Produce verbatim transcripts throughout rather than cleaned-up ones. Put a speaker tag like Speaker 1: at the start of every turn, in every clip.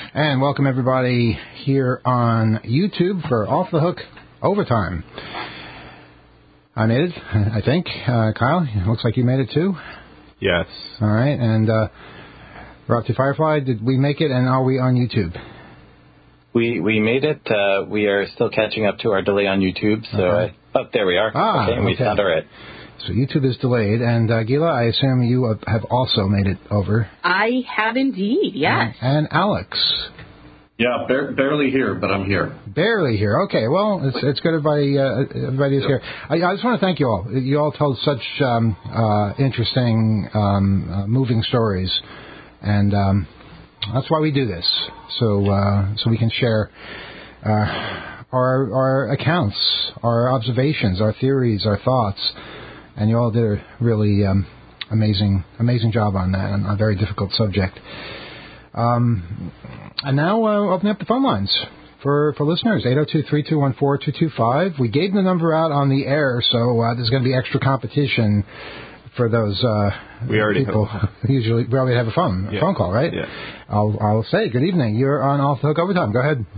Speaker 1: And welcome everybody here on YouTube for Off the Hook Overtime. I made it, I think. Uh, Kyle, looks like you made it too.
Speaker 2: Yes.
Speaker 1: All right, and uh, Roxy Firefly, did we make it, and are we on YouTube?
Speaker 3: We we made it. Uh, we are still catching up to our delay on YouTube. So,
Speaker 1: okay.
Speaker 3: uh, oh, there we are.
Speaker 1: Ah,
Speaker 3: okay, we
Speaker 1: okay.
Speaker 3: sound all right.
Speaker 1: So YouTube is delayed, and uh, Gila, I assume you have also made it over.
Speaker 4: I have indeed, yes.
Speaker 1: And, and Alex.
Speaker 5: Yeah, bar- barely here, but I'm here.
Speaker 1: Barely here. Okay, well, it's it's good everybody uh, everybody is here. I, I just want to thank you all. You all told such um, uh, interesting, um, uh, moving stories, and um, that's why we do this. So uh, so we can share uh, our our accounts, our observations, our theories, our thoughts. And you all did a really um, amazing, amazing job on that, on a very difficult subject. Um, and now uh, opening up the phone lines for, for listeners, eight oh two, three two one, four two two five. We gave the number out on the air, so uh, there's going to be extra competition for those uh,
Speaker 2: we already
Speaker 1: people.
Speaker 2: Have
Speaker 1: Usually, we already have a phone,
Speaker 2: yeah.
Speaker 1: a phone call, right?
Speaker 2: Yeah.
Speaker 1: I'll, I'll say good evening. You're on Off the Hook Overtime. Go ahead.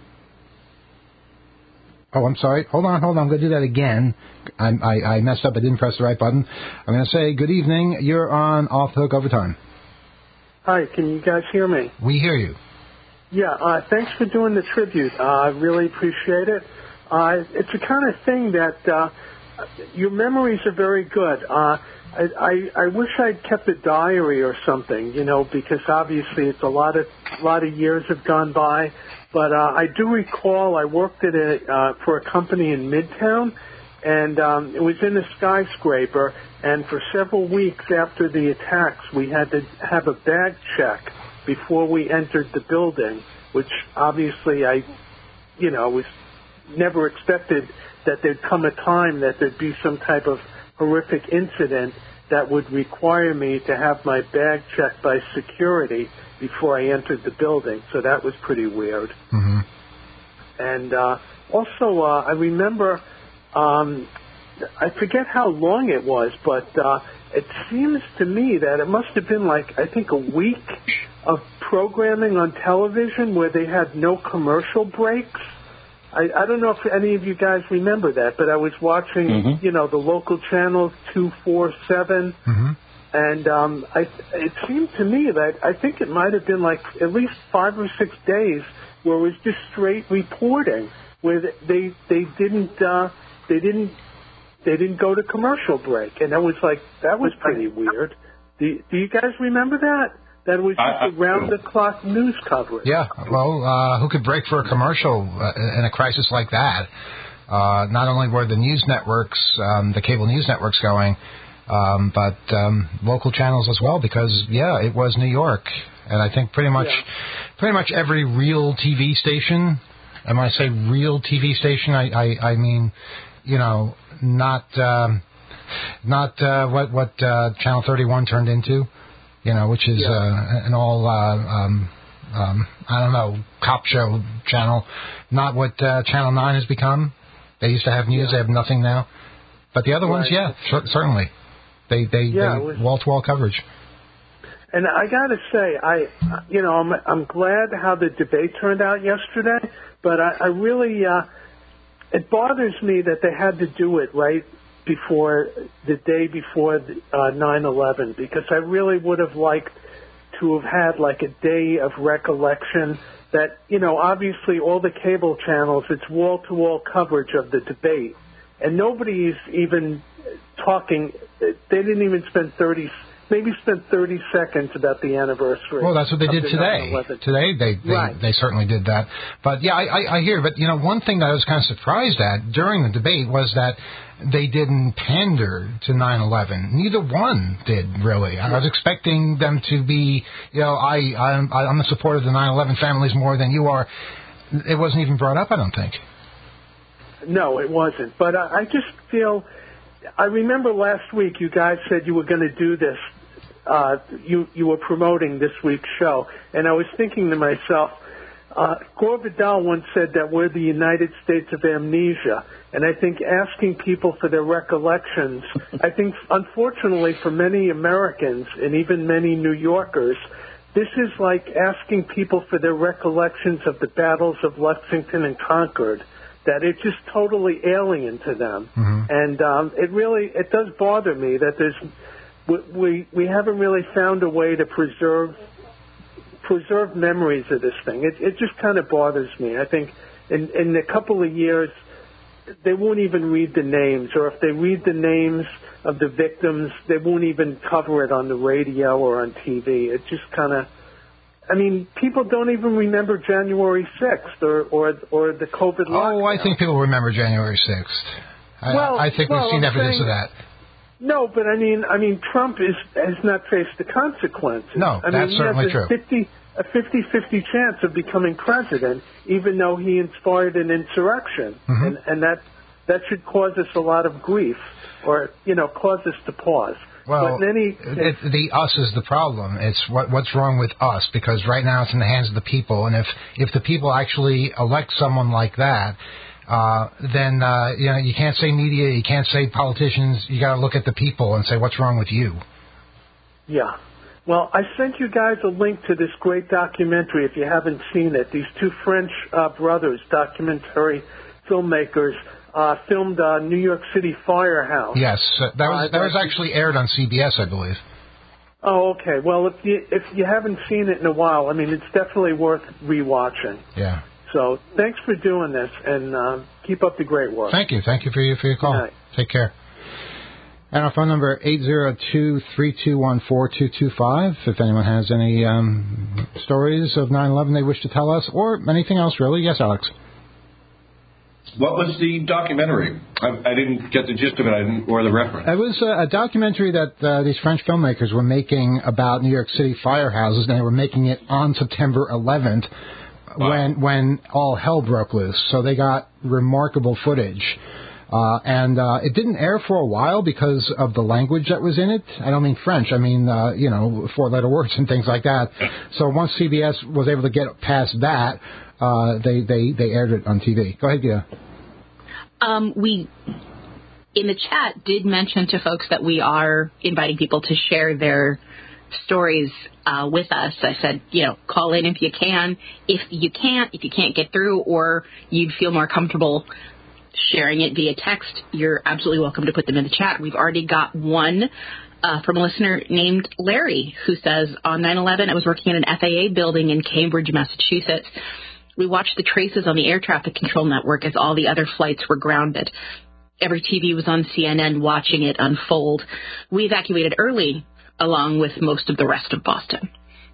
Speaker 1: Oh, I'm sorry. Hold on, hold on. I'm going to do that again. I'm, I, I messed up. I didn't press the right button. I'm going to say, good evening. You're on Off the Hook Overtime.
Speaker 6: Hi, can you guys hear me?
Speaker 1: We hear you.
Speaker 6: Yeah, uh, thanks for doing the tribute. Uh, I really appreciate it. Uh, it's the kind of thing that uh, your memories are very good. Uh, I, I, I wish I'd kept a diary or something, you know, because obviously it's a lot of, a lot of years have gone by. But uh, I do recall I worked at a, uh, for a company in Midtown, and um, it was in a skyscraper, and for several weeks after the attacks, we had to have a bag check before we entered the building, which obviously I, you know, was never expected that there'd come a time that there'd be some type of horrific incident that would require me to have my bag checked by security before I entered the building. So that was pretty weird.
Speaker 1: Mm-hmm.
Speaker 6: And uh, also, uh, I remember, um, I forget how long it was, but uh, it seems to me that it must have been like, I think, a week of programming on television where they had no commercial breaks. I, I don't know if any of you guys remember that, but I was watching, mm-hmm. you know, the local channels, two forty-seven,
Speaker 1: mm-hmm.
Speaker 6: and um, I, it seemed to me that I think it might have been like at least five or six days where it was just straight reporting, where they they didn't uh, they didn't they didn't go to commercial break, and that was like that was pretty weird. Do, do you guys remember that? That was just around-the-clock news coverage.
Speaker 1: Yeah, well, uh, who could break for a commercial uh, in a crisis like that? Uh, not only were the news networks, um, the cable news networks going, um, but um, local channels as well, because, yeah, it was New York. And I think pretty much
Speaker 6: yeah.
Speaker 1: pretty much every real T V station, and when I say real T V station, I, I, I mean, you know, not um, not uh, what, what uh, Channel thirty-one turned into. You know, which is
Speaker 6: yeah.
Speaker 1: uh, an all, uh, um, um, I don't know, cop show channel. Not what uh, Channel nine has become. They used to have news.
Speaker 6: Yeah.
Speaker 1: They have nothing now. But the other
Speaker 6: right.
Speaker 1: ones, yeah, cer- certainly. They, they,
Speaker 6: yeah,
Speaker 1: they
Speaker 6: was,
Speaker 1: wall-to-wall coverage.
Speaker 6: And I got to say, I, you know, I'm, I'm glad how the debate turned out yesterday, but I, I really, uh, it bothers me that they had to do it right before the day before uh, nine eleven, because I really would have liked to have had like a day of recollection that, you know, obviously all the cable channels, it's wall-to-wall coverage of the debate, and nobody's even talking, they didn't even spend thirty, maybe spend thirty seconds about the anniversary.
Speaker 1: Well, that's what they did
Speaker 6: the
Speaker 1: today. Today they they,
Speaker 6: right.
Speaker 1: they certainly did that. But, yeah, I, I, I hear. But, you know, one thing that I was kind of surprised at during the debate was that they didn't pander to nine eleven. Neither one did, really. I was expecting them to be, you know, I, I'm, I'm a supporter of the nine eleven families more than you are. It wasn't even brought up, I don't think.
Speaker 6: No, it wasn't. But I, I just feel, I remember last week you guys said you were going to do this. Uh, you, you were promoting this week's show. And I was thinking to myself, uh, Gore Vidal once said that we're the United States of amnesia. And I think asking people for their recollections, I think, unfortunately, for many Americans and even many New Yorkers, this is like asking people for their recollections of the battles of Lexington and Concord, that it's just totally alien to them. Mm-hmm. And um, it really, it does bother me that there's, we, we haven't really found a way to preserve preserve memories of this thing. It, it just kind of bothers me. I think in, in a couple of years, they won't even read the names, or if they read the names of the victims, they won't even cover it on the radio or on T V. It just kind of, I mean, people don't even remember January sixth or, or, or the COVID lockdown.
Speaker 1: Oh, I think people remember January sixth. I,
Speaker 6: well,
Speaker 1: I think
Speaker 6: well,
Speaker 1: we've seen
Speaker 6: I'm
Speaker 1: evidence
Speaker 6: saying,
Speaker 1: of that.
Speaker 6: No, but I mean, I mean, Trump is has not faced the consequences.
Speaker 1: No,
Speaker 6: I
Speaker 1: that's
Speaker 6: mean,
Speaker 1: certainly
Speaker 6: he has
Speaker 1: true.
Speaker 6: a fifty a fifty-fifty chance of becoming president, even though he inspired an insurrection, mm-hmm. and and that that should cause us a lot of grief, or you know, cause us to pause.
Speaker 1: Well,
Speaker 6: but any,
Speaker 1: it, the us is the problem. It's what what's wrong with us, because right now it's in the hands of the people, and if if the people actually elect someone like that. Uh, then, uh, you know, you can't say media, you can't say politicians, you got to look at the people and say, what's wrong with you?
Speaker 6: Yeah. Well, I sent you guys a link to this great documentary if you haven't seen it. These two French uh, brothers, documentary filmmakers, uh, filmed uh, New York City Firehouse.
Speaker 1: Yes, uh, that was
Speaker 6: uh,
Speaker 1: that was actually aired on C B S, I believe.
Speaker 6: Oh, okay. Well, if you if you haven't seen it in a while, I mean, it's definitely worth rewatching.
Speaker 1: Yeah.
Speaker 6: So thanks for doing this, and uh, keep up the great work.
Speaker 1: Thank you. Thank you for your, for your call. Take care. And our phone number, eight zero two, three two one, four two two five. If anyone has any um, stories of nine eleven they wish to tell us, or anything else, really. Yes, Alex.
Speaker 5: What was the documentary? I, I didn't get the gist of it, I didn't, or the reference.
Speaker 1: It was a, a documentary that uh, these French filmmakers were making about New York City firehouses, and they were making it on September eleventh. Wow. When when all hell broke loose. So they got remarkable footage. Uh, and uh, it didn't air for a while because of the language that was in it. I don't mean French. I mean, uh, you know, four-letter words and things like that. So once C B S was able to get past that, uh, they, they, they aired it on T V. Go ahead, Gita.
Speaker 4: Um, we, in the chat, did mention to folks that we are inviting people to share their stories uh, with us. I said, you know, call in if you can. If you can't, if you can't get through, or you'd feel more comfortable sharing it via text, you're absolutely welcome to put them in the chat. We've already got one uh, from a listener named Larry, who says, on nine eleven, I was working in an F A A building in Cambridge, Massachusetts. We watched the traces on the air traffic control network as all the other flights were grounded. Every T V was on C N N watching it unfold. We evacuated early, along with most of the rest of Boston.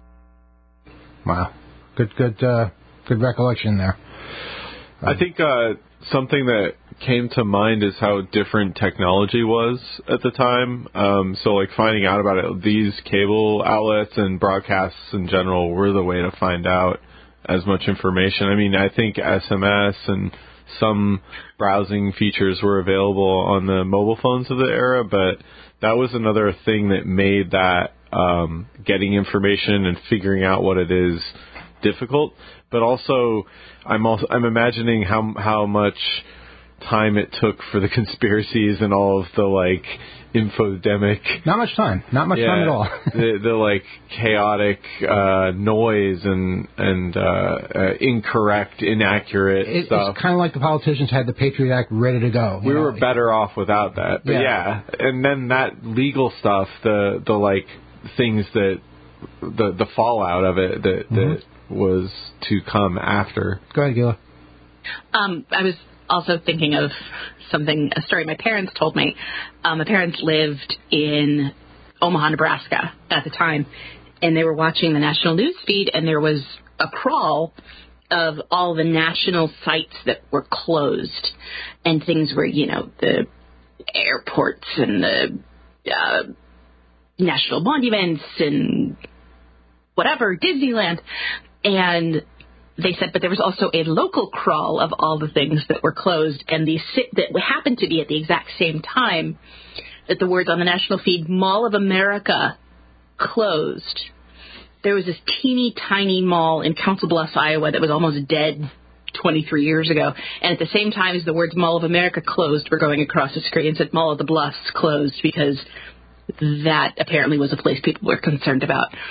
Speaker 1: Wow. Good, good, uh, good recollection there.
Speaker 2: I think uh, something that came to mind is how different technology was at the time. Um, so, like, finding out about it, these cable outlets and broadcasts in general were the way to find out as much information. I mean, I think S M S and some browsing features were available on the mobile phones of the era, but that was another thing that made that um, getting information and figuring out what it is difficult. But also, I'm also I'm imagining how how much time it took for the conspiracies and all of the like infodemic.
Speaker 1: Not much time. Not much
Speaker 2: yeah,
Speaker 1: time at all.
Speaker 2: the, the like chaotic uh, noise and and uh, uh, incorrect, inaccurate
Speaker 1: it,
Speaker 2: stuff.
Speaker 1: It's kind of like the politicians had the Patriot Act ready to go.
Speaker 2: We
Speaker 1: know?
Speaker 2: were better off without that. But yeah. yeah, and then that legal stuff, the the like things that the the fallout of it that mm-hmm. that was to come after.
Speaker 1: Go ahead, Gila.
Speaker 4: Um, I was also thinking of something, a story my parents told me. Um, my parents lived in Omaha, Nebraska at the time, and they were watching the national news feed, and there was a crawl of all the national sites that were closed, and things were, you know, the airports and the uh, national monuments and whatever, Disneyland. And they said, but there was also a local crawl of all the things that were closed, and these that happened to be at the exact same time that the words on the national feed, Mall of America, closed. There was this teeny tiny mall in Council Bluffs, Iowa, that was almost dead twenty-three years ago. And at the same time as the words Mall of America closed were going across the screen, said Mall of the Bluffs closed, because that apparently was a place people were concerned about.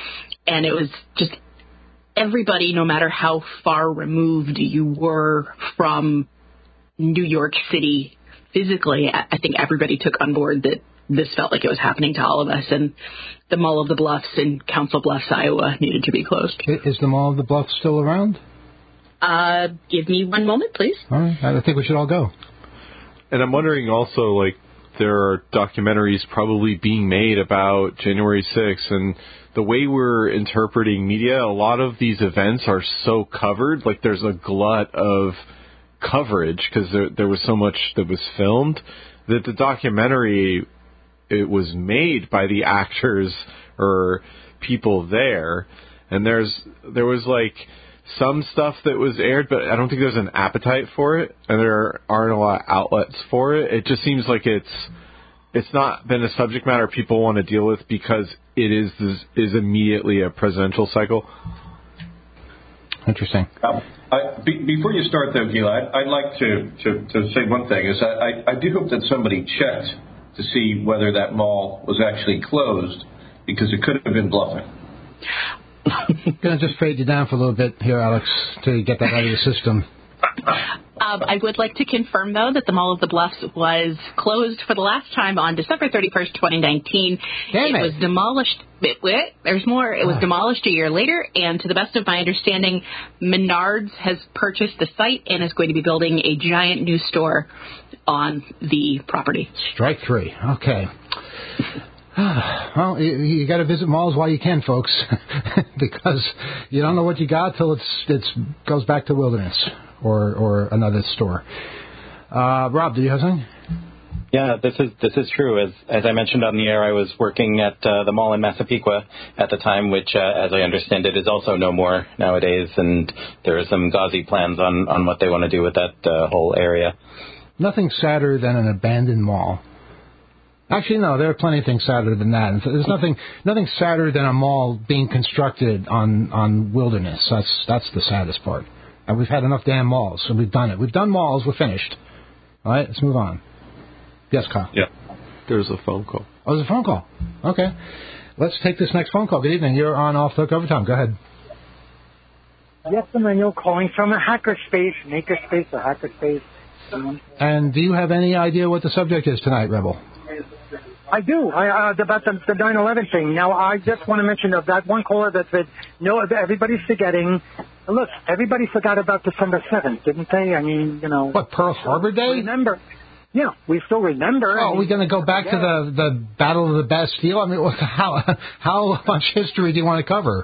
Speaker 4: and it was just everybody, no matter how far removed you were from New York City physically, I think everybody took on board that this felt like it was happening to all of us, and the Mall of the Bluffs in Council Bluffs, Iowa, needed to be closed.
Speaker 1: Is the Mall of the Bluffs still around?
Speaker 4: Uh, give me one moment, please.
Speaker 1: All right. I think we should all go.
Speaker 2: And I'm wondering also, like, there are documentaries probably being made about January sixth, and the way we're interpreting media, a lot of these events are so covered, like there's a glut of coverage because there, there was so much that was filmed, that the documentary, it was made by the actors or people there, and there's there was like some stuff that was aired, but I don't think there's an appetite for it, and there aren't a lot of outlets for it. It just seems like it's it's not been a subject matter people want to deal with because it is this, is immediately a presidential cycle.
Speaker 1: Interesting.
Speaker 5: Um, I, be, before you start, though, Gila, I'd, I'd like to, to, to say one thing. Is I, I, I do hope that somebody checked to see whether that mall was actually closed, because it could have been bluffing.
Speaker 1: Going to just fade you down for a little bit here, Alex, till you get that out of your system.
Speaker 4: Um, I would like to confirm, though, that the Mall of the Bluffs was closed for the last time on December thirty-first, twenty nineteen.
Speaker 1: Damn it.
Speaker 4: It was demolished. Wait, wait, there's more. It was
Speaker 1: Oh.
Speaker 4: demolished a year later, and to the best of my understanding, Menards has purchased the site and is going to be building a giant new store on the property.
Speaker 1: Strike three. Okay. Well, you, you got to visit malls while you can, folks, because you don't know what you got till it's it's goes back to Wilderness or or another store. Uh, Rob, do you have something?
Speaker 3: Yeah, this is this is true. As as I mentioned on the air, I was working at uh, the mall in Massapequa at the time, which, uh, as I understand it, is also no more nowadays. And there are some gauzy plans on, on what they want to do with that uh, whole area.
Speaker 1: Nothing sadder than an abandoned mall. Actually, no, there are plenty of things sadder than that. There's nothing nothing sadder than a mall being constructed on, on Wilderness. That's that's the saddest part. And we've had enough damn malls, so we've done it. We've done malls. We're finished. All right, let's move on. Yes, Kyle.
Speaker 2: Yeah. There's a phone call.
Speaker 1: Oh, there's a phone call. Okay. Let's take this next phone call. Good evening. You're on Off the Hook Overtime. Go ahead.
Speaker 7: Yes, Emmanuel, calling from a hackerspace, makerspace, or hackerspace.
Speaker 1: And do you have any idea what the subject is tonight, Rebel?
Speaker 7: I do. I, uh, about the, the nine eleven thing. Now, I just want to mention of that one caller that said, no, everybody's forgetting. Look, everybody forgot about December seventh, didn't they? I mean, you know.
Speaker 1: What, Pearl Harbor Day?
Speaker 7: Remember. Yeah, we still remember.
Speaker 1: Oh, are we going to go back to the, the Battle of the Bastille? I mean, what, how how much history do you want to cover?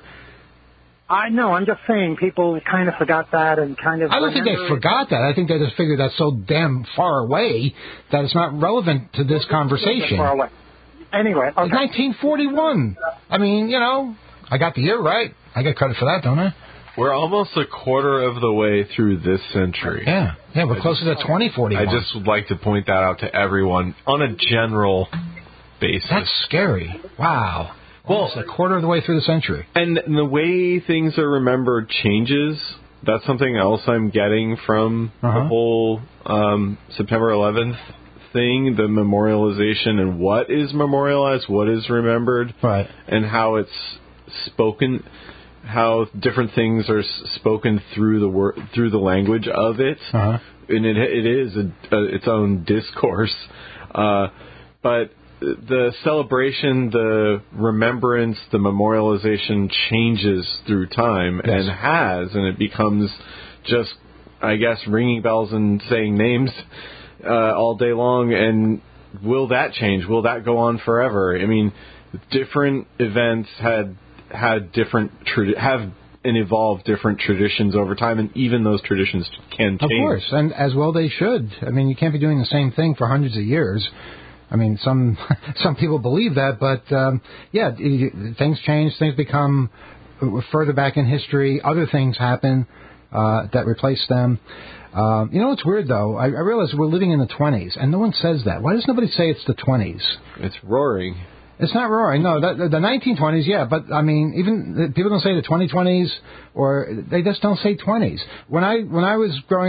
Speaker 7: I know. I'm just saying people kind of forgot that and kind of.
Speaker 1: I don't think they forgot that. I think they just figured that's so damn far away that it's not relevant to this conversation.
Speaker 7: Far away. Anyway, okay.
Speaker 1: It's nineteen forty-one. I mean, you know, I got the year right. I get credit for that, don't I?
Speaker 2: We're almost a quarter of the way through this century.
Speaker 1: Yeah, yeah, we're
Speaker 2: I
Speaker 1: closer
Speaker 2: just,
Speaker 1: to twenty forty-one.
Speaker 2: I just would like to point that out to everyone on a general basis.
Speaker 1: That's scary. Wow.
Speaker 2: Well,
Speaker 1: it's a quarter of the way through the century.
Speaker 2: And the way things are remembered changes. That's something else I'm getting from
Speaker 1: uh-huh.
Speaker 2: the whole um, September eleventh thing, the memorialization and what is memorialized, what is remembered,
Speaker 1: right,
Speaker 2: and how it's spoken, how different things are spoken through the word, through the language of it,
Speaker 1: uh-huh.
Speaker 2: and it it is a, a, its own discourse, uh, but. The celebration, the remembrance, the memorialization changes through time,
Speaker 1: yes.
Speaker 2: and has, and it becomes just, I guess, ringing bells and saying names uh, all day long. And will that change? Will that go on forever? I mean, different events had had different tradi- have and evolved different traditions over time, and even those traditions can change.
Speaker 1: Of course, and as well they should. I mean, you can't be doing the same thing for hundreds of years. I mean, some some people believe that, but um, yeah, things change, things become further back in history. Other things happen uh, that replace them. Uh, you know what's weird, though? I, I realize we're living in the twenties, and no one says that. Why does nobody say it's the twenties?
Speaker 2: It's roaring. It's
Speaker 1: not roaring. No, the, the nineteen twenties, yeah, but I mean, even people don't say the twenty twenties, or they just don't say twenties. When I when I was growing up,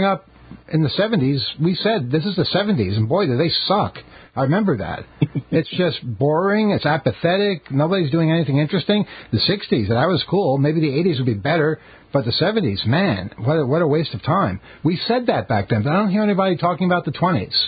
Speaker 1: in the seventies, we said, this is the seventies, and boy, do they suck. I remember that. It's just boring. It's apathetic. Nobody's doing anything interesting. The sixties, that was cool. Maybe the eighties would be better, but the seventies, man, what a, what a waste of time. We said that back then, but I don't hear anybody talking about the twenties.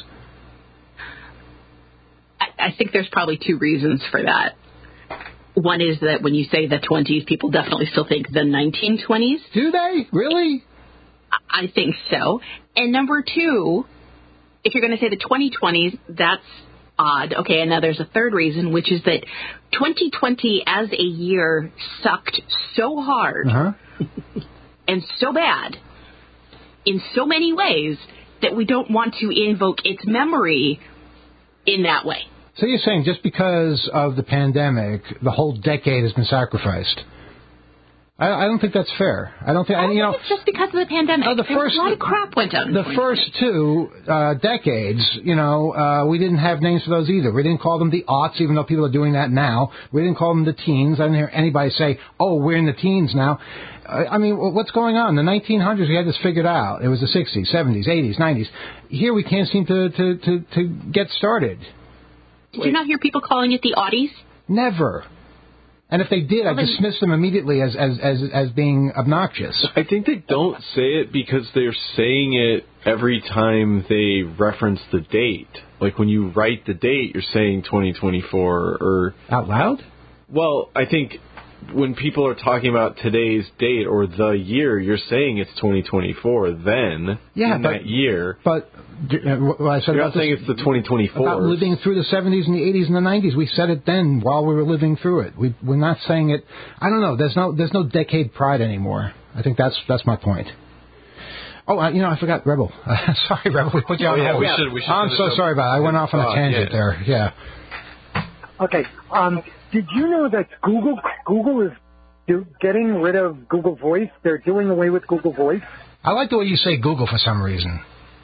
Speaker 4: I, I think there's probably two reasons for that. One is that when you say the twenties, people definitely still think the nineteen twenties.
Speaker 1: Do they? Really?
Speaker 4: I think so. And number two, if you're going to say the twenty twenties, that's odd. Okay, and now there's a third reason, which is that twenty twenty as a year sucked so hard
Speaker 1: uh-huh.
Speaker 4: and so bad in so many ways that we don't want to invoke its memory in that way.
Speaker 1: So you're saying just because of the pandemic, the whole decade has been sacrificed? I, I don't think that's fair. I don't think,
Speaker 4: I don't
Speaker 1: you know,
Speaker 4: think it's just because of the pandemic.
Speaker 1: Uh, the
Speaker 4: There
Speaker 1: first,
Speaker 4: was a lot of crap went down.
Speaker 1: The first two uh, decades, you know, uh, we didn't have names for those either. We didn't call them the aughts, even though people are doing that now. We didn't call them the teens. I didn't hear anybody say, "Oh, we're in the teens now." Uh, I mean, what's going on? The nineteen hundreds, we had this figured out. It was the sixties, seventies, eighties, nineties. Here, we can't seem to to to, to get started.
Speaker 4: Did you not hear people calling it the Audis?
Speaker 1: Never. And if they did, I dismissed them immediately as, as, as, as being obnoxious.
Speaker 2: I think they don't say it because they're saying it every time they reference the date. Like when you write the date, you're saying twenty twenty-four or...
Speaker 1: Out loud?
Speaker 2: Well, I think when people are talking about today's date or the year, you're saying it's twenty twenty-four then,
Speaker 1: yeah,
Speaker 2: in
Speaker 1: but,
Speaker 2: that year.
Speaker 1: But what I said
Speaker 2: you're
Speaker 1: about
Speaker 2: not saying
Speaker 1: this,
Speaker 2: it's the twenty twenty-four.
Speaker 1: About living through the seventies and the eighties and the nineties. We said it then while we were living through it. We, we're not saying it... I don't know. There's no there's no decade pride anymore. I think that's that's my point. Oh, uh, you know, I forgot Rebel. Uh, sorry, Rebel. We put you on
Speaker 2: oh, yeah,
Speaker 1: hold.
Speaker 2: we should, we should
Speaker 1: I'm so sorry about it. I went off on a tangent
Speaker 2: yeah.
Speaker 1: there. Yeah.
Speaker 7: Okay. Um, did you know that Google Google is do, getting rid of Google Voice? They're doing away with Google Voice.
Speaker 1: I like the way you say Google for some reason.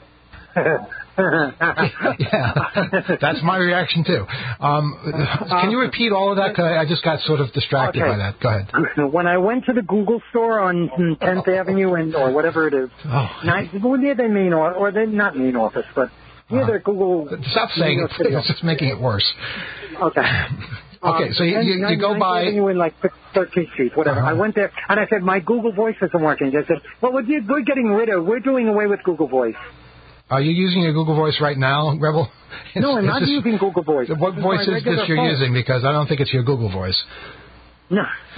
Speaker 1: Yeah, that's my reaction too. Um, can you repeat all of that? Cause I just got sort of distracted
Speaker 7: okay.
Speaker 1: by that. Go ahead.
Speaker 7: When I went to the Google store on tenth Avenue and or whatever it is,
Speaker 1: oh.
Speaker 7: nine, well, near their main office, or they're not main office, but near uh, their Google.
Speaker 1: Stop saying it. It's just making it worse.
Speaker 7: Okay.
Speaker 1: Okay, so you, you, you go by...
Speaker 7: You in like thirteenth Street, whatever.
Speaker 1: Uh-huh.
Speaker 7: I went there, and I said, my Google Voice isn't working. They said, well, we're, we're getting rid of, we're doing away with Google Voice.
Speaker 1: Are you using your Google Voice right now, Rebel? It's,
Speaker 7: no, I'm not
Speaker 1: this,
Speaker 7: using Google Voice.
Speaker 1: What
Speaker 7: this
Speaker 1: voice
Speaker 7: is,
Speaker 1: is this you're
Speaker 7: phone.
Speaker 1: using? Because I don't think it's your Google Voice.
Speaker 7: No.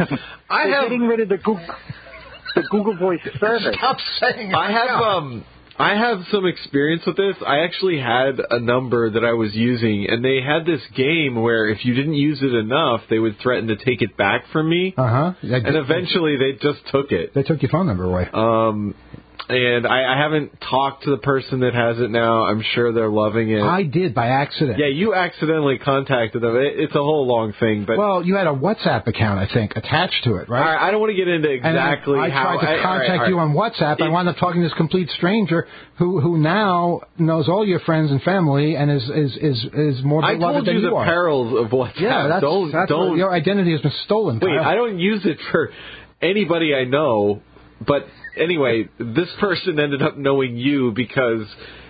Speaker 2: I
Speaker 7: They're
Speaker 2: have...
Speaker 7: getting rid of the Google, the Google Voice service.
Speaker 1: Stop saying it.
Speaker 2: I have... um. I have some experience with this. I actually had a number that I was using, and they had this game where if you didn't use it enough, they would threaten to take it back from me.
Speaker 1: Uh-huh.
Speaker 2: And eventually they just took it.
Speaker 1: They took your phone number away.
Speaker 2: Um, and I, I haven't talked to the person that has it now. I'm sure they're loving it.
Speaker 1: I did, by accident.
Speaker 2: Yeah, you accidentally contacted them. It, it's a whole long thing. But
Speaker 1: well, you had a WhatsApp account, I think, attached to it, right?
Speaker 2: All right, I don't want to get into exactly
Speaker 1: and I, I
Speaker 2: how...
Speaker 1: tried to
Speaker 2: I,
Speaker 1: contact
Speaker 2: all right, all right.
Speaker 1: you on WhatsApp.
Speaker 2: It,
Speaker 1: I wound up talking to this complete stranger who who now knows all your friends and family and is is is, is more
Speaker 2: I
Speaker 1: beloved
Speaker 2: told
Speaker 1: than
Speaker 2: you
Speaker 1: you
Speaker 2: the
Speaker 1: are.
Speaker 2: perils of WhatsApp.
Speaker 1: Yeah, that's,
Speaker 2: don't,
Speaker 1: that's
Speaker 2: don't,
Speaker 1: your identity has been stolen.
Speaker 2: Wait,
Speaker 1: Kyle.
Speaker 2: I don't use it for anybody I know, but anyway, this person ended up knowing you because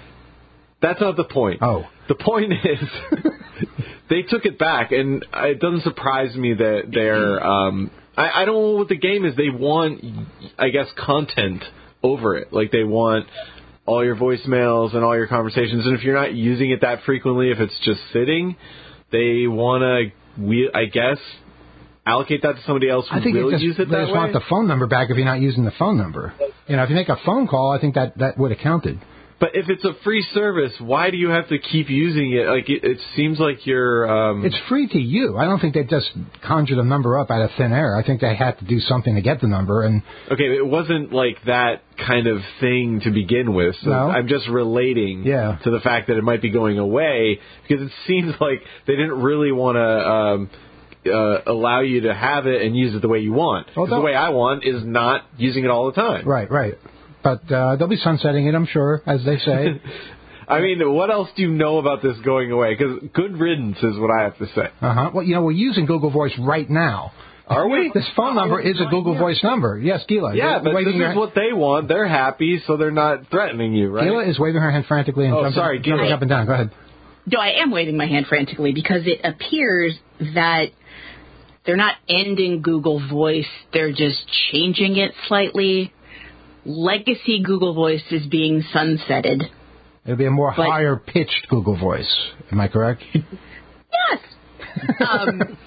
Speaker 2: that's not the point.
Speaker 1: Oh.
Speaker 2: The point is they took it back, and it doesn't surprise me that they're... Um, I, I don't know what the game is. They want, I guess, content over it. Like, they want all your voicemails and all your conversations, and if you're not using it that frequently, if it's just sitting, they want to, we I guess... allocate that to somebody else who
Speaker 1: I think
Speaker 2: will
Speaker 1: just,
Speaker 2: use it that
Speaker 1: they just
Speaker 2: way?
Speaker 1: want the phone number back if you're not using the phone number. You know, if you make a phone call, I think that, that would have counted.
Speaker 2: But if it's a free service, why do you have to keep using it? Like it, it seems like you're... Um...
Speaker 1: It's free to you. I don't think they just conjured a number up out of thin air. I think they had to do something to get the number. And
Speaker 2: Okay, it wasn't like that kind of thing to begin with. So
Speaker 1: no?
Speaker 2: I'm just relating
Speaker 1: yeah.
Speaker 2: to the fact that it might be going away because it seems like they didn't really want to... Um, Uh, allow you to have it and use it the way you want. Well, the way I want is not using it all the time.
Speaker 1: Right, right. But uh, they'll be sunsetting it, I'm sure, as they say.
Speaker 2: I mean, what else do you know about this going away? Because good riddance is what I have to say.
Speaker 1: Uh-huh. Well, you know, we're using Google Voice right now.
Speaker 2: Are we?
Speaker 1: This phone number is a Google Voice number. Yes, Gila.
Speaker 2: Yeah, but this
Speaker 1: your
Speaker 2: is what they want. They're happy, so they're not threatening you, right?
Speaker 1: Gila is waving her hand frantically and
Speaker 2: oh,
Speaker 1: jumping,
Speaker 2: sorry,
Speaker 1: jumping up and down. Go ahead.
Speaker 4: No, I am waving my hand frantically because it appears that they're not ending Google Voice. They're just changing it slightly. Legacy Google Voice is being sunsetted.
Speaker 1: It'll be a more
Speaker 4: but,
Speaker 1: higher-pitched Google Voice. Am I correct?
Speaker 4: Yes. um,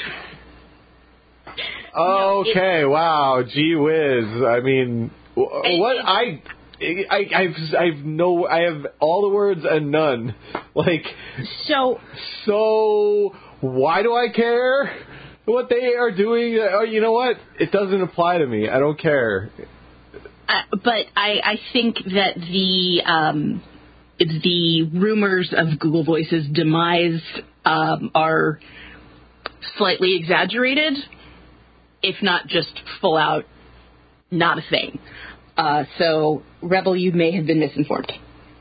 Speaker 2: okay, it, wow, gee whiz. I mean, what it, I, I, I've, I've no, I have all the words and none. Like,
Speaker 4: so,
Speaker 2: so why do I care what they are doing? Oh, you know what? It doesn't apply to me. I don't care.
Speaker 4: Uh, but I, I think that the um, the rumors of Google Voice's demise um, are slightly exaggerated, if not just full out not a thing. Uh, so, Rebel, you may have been misinformed.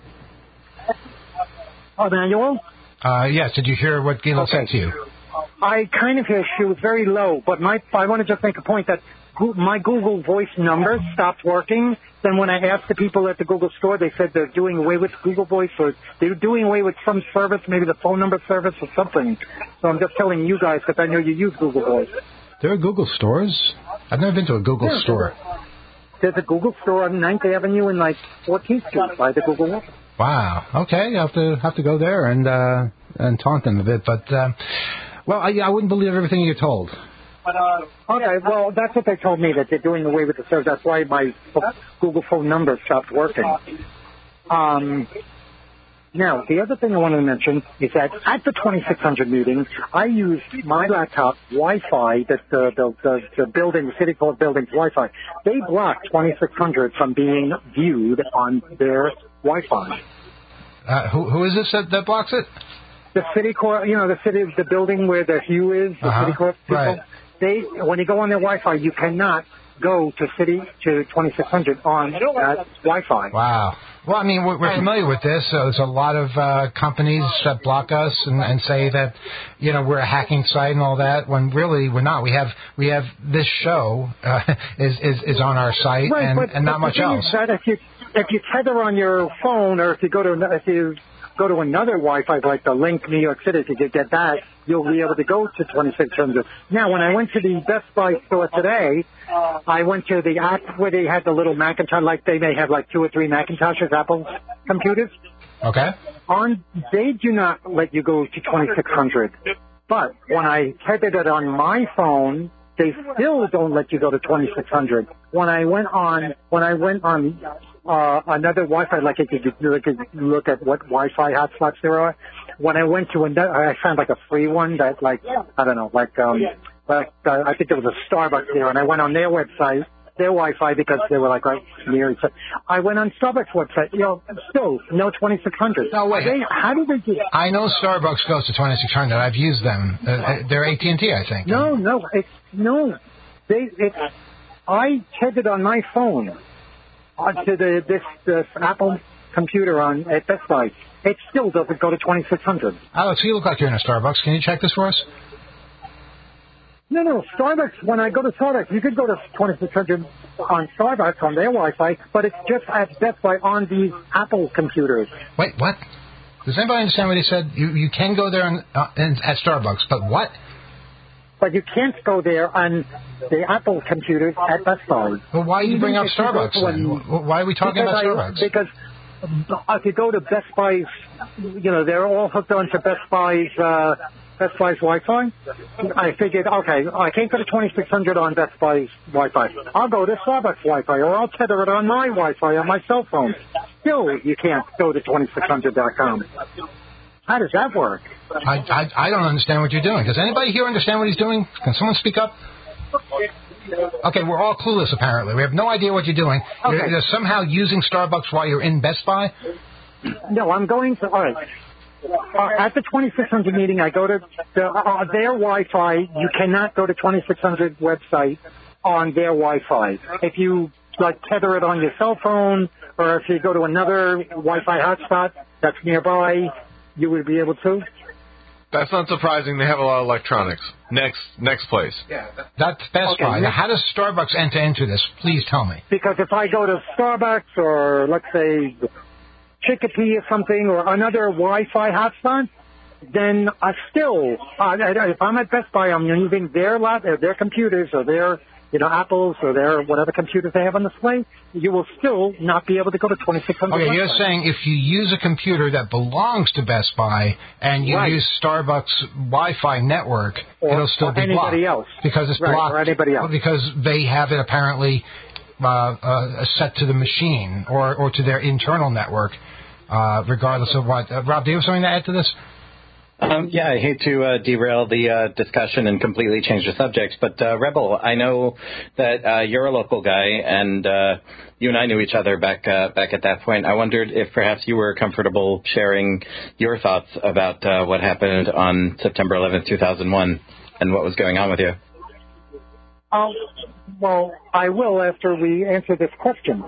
Speaker 7: Oh, Manuel?
Speaker 1: Uh, yes, did you hear what Gila
Speaker 7: okay.
Speaker 1: said to you?
Speaker 7: I kind of hear she was very low, but my I want to just make a point that my Google Voice number stopped working. Then when I asked the people at the Google store, they said they're doing away with Google Voice, or they're doing away with some service, maybe the phone number service or something. So I'm just telling you guys because I know you use Google Voice.
Speaker 1: There are Google stores? I've never been to a Google
Speaker 7: yeah,
Speaker 1: store.
Speaker 7: There's a Google store on ninth Avenue and like fourteenth Street by the Google Voice.
Speaker 1: Wow. Okay, I have to have to go there and uh, and taunt them a bit. But uh, well, I, I wouldn't believe everything you're told.
Speaker 7: Okay, well, that's what they told me, that they're doing away with the service. That's why my Google phone number stopped working. Um, now, the other thing I wanted to mention is that at the twenty-six hundred meeting, I used my laptop Wi-Fi, that the, the, the, the building, the City Court building's Wi-Fi. They blocked twenty-six hundred from being viewed on their Wi-Fi.
Speaker 1: Uh, who, who is this that, that blocks it?
Speaker 7: The City Court, you know, the city, the building where the Hue is, the
Speaker 1: uh-huh.
Speaker 7: City Court people.
Speaker 1: Right.
Speaker 7: They, when you go on their Wi-Fi, you cannot go to city to twenty-six hundred on that Wi-Fi.
Speaker 1: Wow. Well, I mean, we're, we're familiar with this. So there's a lot of uh, companies that block us and, and say that, you know, we're a hacking site and all that. When really we're not. We have we have this show uh, is, is is on our site
Speaker 7: right,
Speaker 1: and,
Speaker 7: but,
Speaker 1: and not
Speaker 7: but
Speaker 1: much else.
Speaker 7: That if you if you tether on your phone, or if you go to if you go to another Wi-Fi like the Link New York City, if you could get that, you'll be able to go to twenty-six hundred. Now, when I went to the Best Buy store today, I went to the app where they had the little Macintosh, like they may have like two or three Macintoshes, Apple computers.
Speaker 1: Okay.
Speaker 7: On, they do not let you go to twenty-six hundred. But when I tethered it on my phone, they still don't let you go to twenty-six hundred. When I went on, when I went on uh, another Wi-Fi, like you could look at, look at what Wi-Fi hotspots there are. When I went to another, I found like a free one that like, I don't know, like, um, like, uh, I think there was a Starbucks there, and I went on their website, their Wi-Fi, because they were like right near each other. I went on Starbucks website, you know, still no twenty-six hundred.
Speaker 1: No, wait.
Speaker 7: They, how do they do it?
Speaker 1: I know Starbucks goes to twenty-six hundred. I've used them. Uh, they're A T and T, I think.
Speaker 7: No, no, it's, no. They, it's, I tethered on my phone onto the, this, this Apple computer on, at Best Buy. It still doesn't go to twenty-six hundred.
Speaker 1: Alex, you look like you're in a Starbucks. Can you check this for us?
Speaker 7: No, no, Starbucks, when I go to Starbucks, you could go to twenty-six hundred on Starbucks on their Wi-Fi, but it's just at Best Buy on these Apple computers.
Speaker 1: Wait, what? Does anybody understand what he said? You you can go there on, uh, in, at Starbucks, but what?
Speaker 7: But you can't go there on the Apple computers at Best Buy.
Speaker 1: Well, why do you bring up
Speaker 7: Even if you go
Speaker 1: Starbucks
Speaker 7: to
Speaker 1: then?
Speaker 7: an-
Speaker 1: Why are we talking
Speaker 7: because
Speaker 1: about
Speaker 7: I-
Speaker 1: Starbucks?
Speaker 7: Because if you go to Best Buy's, you know, they're all hooked onto Best Buy's, uh, Best Buy's Wi-Fi. I figured, okay, I can't go to twenty-six hundred on Best Buy's Wi-Fi. I'll go to Starbucks Wi-Fi, or I'll tether it on my Wi-Fi on my cell phone. Still, you can't go to twenty-six hundred dot com. How does that work?
Speaker 1: I, I I don't understand what you're doing. Does anybody here understand what he's doing? Can someone speak up? Okay, we're all clueless apparently. We have no idea what you're doing.
Speaker 7: Okay.
Speaker 1: You're, you're somehow using Starbucks while you're in Best Buy?
Speaker 7: No, I'm going to, all right. Uh, at the twenty-six hundred meeting, I go to the, uh, their Wi-Fi. You cannot go to twenty-six hundred website on their Wi-Fi. If you, like, tether it on your cell phone, or if you go to another Wi-Fi hotspot that's nearby, you would be able to.
Speaker 2: That's not surprising. They have a lot of electronics. Next, next place.
Speaker 1: Yeah, that, that's Best
Speaker 7: Okay,
Speaker 1: Buy. Now,
Speaker 7: next-
Speaker 1: how does Starbucks enter into this? Please tell me.
Speaker 7: Because if I go to Starbucks or, let's say, Chicopee or something, or another Wi-Fi hotspot, then I still, uh, if I'm at Best Buy, I'm using their lap, uh, their computers or their, you know, Apples or their whatever computers they have on display, you will still not be able to go to twenty-six hundred.
Speaker 1: Okay, you're
Speaker 7: website.
Speaker 1: saying if you use a computer that belongs to Best Buy and you
Speaker 7: Right.
Speaker 1: use Starbucks Wi-Fi network,
Speaker 7: Or-
Speaker 1: it'll still
Speaker 7: or
Speaker 1: be
Speaker 7: anybody
Speaker 1: blocked
Speaker 7: else.
Speaker 1: because it's
Speaker 7: Right,
Speaker 1: blocked.
Speaker 7: or anybody else.
Speaker 1: Because they have it apparently uh, uh, set to the machine or, or to their internal network, uh, regardless of what. Uh, Rob, do you have something to add to this?
Speaker 3: Um, yeah, I hate to uh, derail the uh, discussion and completely change the subject, but uh, Rebel, I know that uh, you're a local guy, and uh, you and I knew each other back uh, back at that point. I wondered if perhaps you were comfortable sharing your thoughts about uh, what happened on September eleventh, two thousand one, and what was going on with you.
Speaker 7: Oh, well, I will after we answer this question.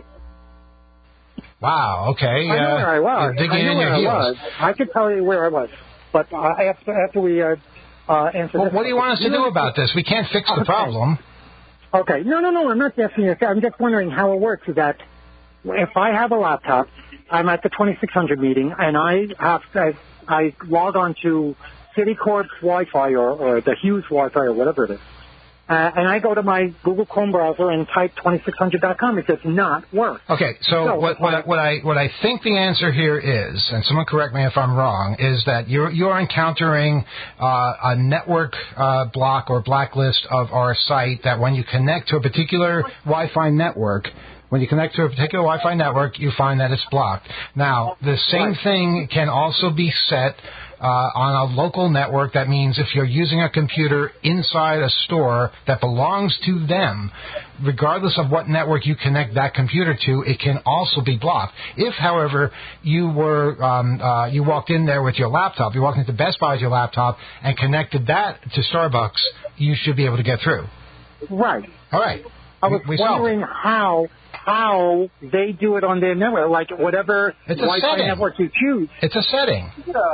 Speaker 1: Wow. Okay.
Speaker 7: I know
Speaker 1: uh,
Speaker 7: where I was.
Speaker 1: you're digging
Speaker 7: I know
Speaker 1: in
Speaker 7: where
Speaker 1: your
Speaker 7: I
Speaker 1: heels.
Speaker 7: was. I could tell you where I was. But uh, after, after we uh, uh, answer
Speaker 1: Well,
Speaker 7: this
Speaker 1: what do you want us to
Speaker 7: question-
Speaker 1: do about this? We can't fix the
Speaker 7: Okay.
Speaker 1: problem.
Speaker 7: Okay. No, no, no. I'm not asking you. I'm just wondering how it works. Is that if I have a laptop, I'm at the twenty-six hundred meeting, and I have to, I log on to Citicorp's Wi-Fi or, or the Hughes Wi-Fi or whatever it is, uh, and I go to my Google Chrome browser and type twenty-six hundred dot com. It does not work.
Speaker 1: Okay, so,
Speaker 7: So,
Speaker 1: what, what, I, what I what I think the answer here is, and someone correct me if I'm wrong, is that you're you're encountering uh, a network uh, block or blacklist of our site that when you connect to a particular Wi-Fi network. When you connect to a particular Wi-Fi network, you find that it's blocked. Now, the same thing can also be set uh, on a local network. That means if you're using a computer inside a store that belongs to them, regardless of what network you connect that computer to, it can also be blocked. If, however, you were um, uh, you walked in there with your laptop, you walked into Best Buy with your laptop and connected that to Starbucks, you should be able to get through.
Speaker 7: Right.
Speaker 1: All right.
Speaker 7: I was
Speaker 1: we, we solved it.
Speaker 7: wondering how how they do it on their network, like whatever
Speaker 1: It's a
Speaker 7: Wi-Fi
Speaker 1: setting.
Speaker 7: network you choose.
Speaker 1: It's a setting.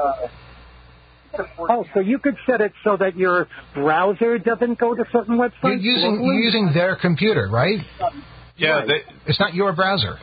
Speaker 7: Oh, so you could set it so that your browser doesn't go to certain websites?
Speaker 1: You're using
Speaker 7: locally?
Speaker 1: you're using their computer, right?
Speaker 2: Yeah,
Speaker 7: Right.
Speaker 2: they
Speaker 1: It's not your browser.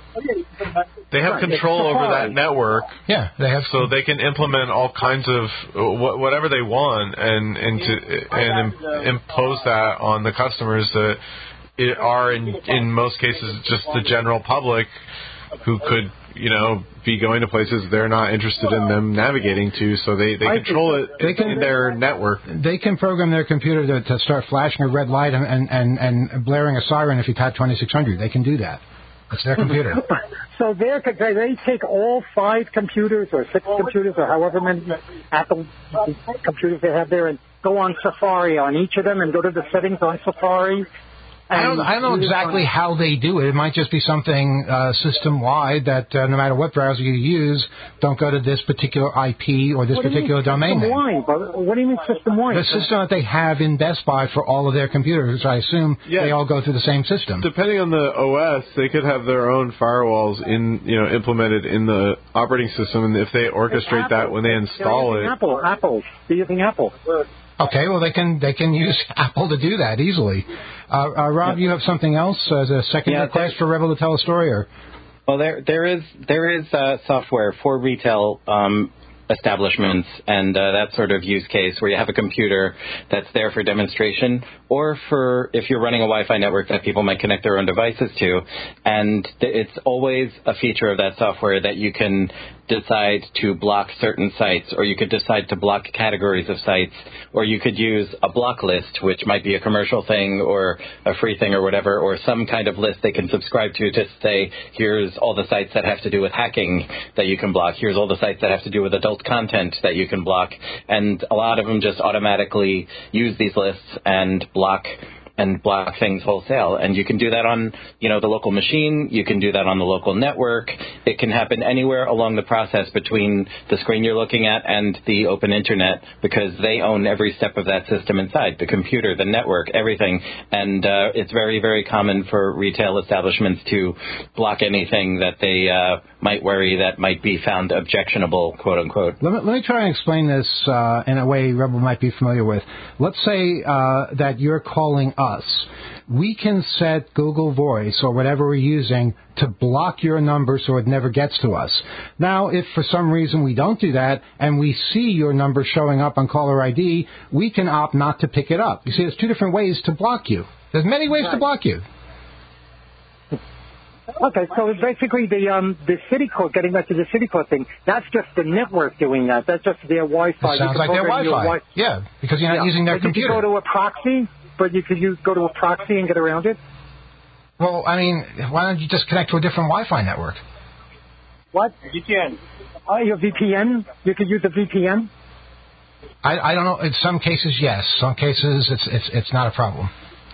Speaker 2: they have
Speaker 7: Right,
Speaker 2: control
Speaker 7: it's
Speaker 2: over
Speaker 7: Safari.
Speaker 2: that network,
Speaker 1: Yeah, they have.
Speaker 2: so they can implement all kinds of wh- whatever they want and and to and im- impose that on the customers that it are in in most cases just the general public who could, you know, be going to places they're not interested in them navigating to, so they, they
Speaker 7: I
Speaker 2: control
Speaker 7: think
Speaker 2: it
Speaker 1: they can-
Speaker 2: in their network.
Speaker 1: They can program their computer to, to start flashing a red light and, and, and, and blaring a siren if you type twenty-six hundred. They can do that. It's their computer.
Speaker 7: So they're, they they take all five computers or six computers or however many Apple computers they have there and go on Safari on each of them and go to the settings on Safari.
Speaker 1: I don't, I don't know
Speaker 7: use
Speaker 1: exactly
Speaker 7: on-
Speaker 1: how they do it. It might just be something uh, system-wide that uh, no matter what browser you use, don't go to this particular I P or this
Speaker 7: What do you
Speaker 1: particular
Speaker 7: mean
Speaker 1: domain name.
Speaker 7: system-wide? But what do you mean system-wide?
Speaker 1: The system that they have in Best Buy for all of their computers, I assume
Speaker 2: Yeah.
Speaker 1: they all go through the same system.
Speaker 2: Depending on the O S, they could have their own firewalls in, you know, implemented in the operating system, and if they orchestrate that when they install
Speaker 7: They're using
Speaker 2: it,
Speaker 7: Apple, Apple. They're using Apple.
Speaker 1: Okay, well, they can they can use Apple to do that easily. Uh, uh, Rob, you have something else as a second
Speaker 3: Yeah,
Speaker 1: request for Rebel to tell a story? Or?
Speaker 3: Well, there there is there is uh, software for retail um, establishments and uh, that sort of use case where you have a computer that's there for demonstration, or for if you're running a Wi-Fi network that people might connect their own devices to, and th- it's always a feature of that software that you can decide to block certain sites, or you could decide to block categories of sites, or you could use a block list, which might be a commercial thing or a free thing or whatever, or some kind of list they can subscribe to to say, here's all the sites that have to do with hacking that you can block, here's all the sites that have to do with adult content that you can block, and a lot of them just automatically use these lists and block and block things wholesale. And you can do that on, you know, the local machine. You can do that on the local network. It can happen anywhere along the process between the screen you're looking at and the open internet, because they own every step of that system inside, the computer, the network, everything. And uh, it's very, very common for retail establishments to block anything that they uh, might worry that might be found objectionable, quote unquote.
Speaker 1: Let me, let me try and explain this uh, in a way Rebel might be familiar with. Let's say uh, that you're calling us. We can set Google Voice or whatever we're using to block your number so it never gets to us. Now, if for some reason we don't do that and we see your number showing up on caller I D, we can opt not to pick it up. You see, there's two different ways to block you. There's many ways right. to block you.
Speaker 7: Okay, so basically the um the Citicorp, getting back to the Citicorp thing, that's just the network doing that. That's just their Wi-Fi.
Speaker 1: It sounds like their Wi-Fi. Wi- yeah, because you're not yeah. using their
Speaker 7: but
Speaker 1: computer.
Speaker 7: You could go to a proxy, but you could you go to a proxy and get around it?
Speaker 1: Well, I mean, why don't you just connect to a different Wi-Fi network?
Speaker 7: What? V P N. Oh, your V P N? You could use a V P N?
Speaker 1: I, I don't know. In some cases, yes. Some cases, it's it's it's not a problem.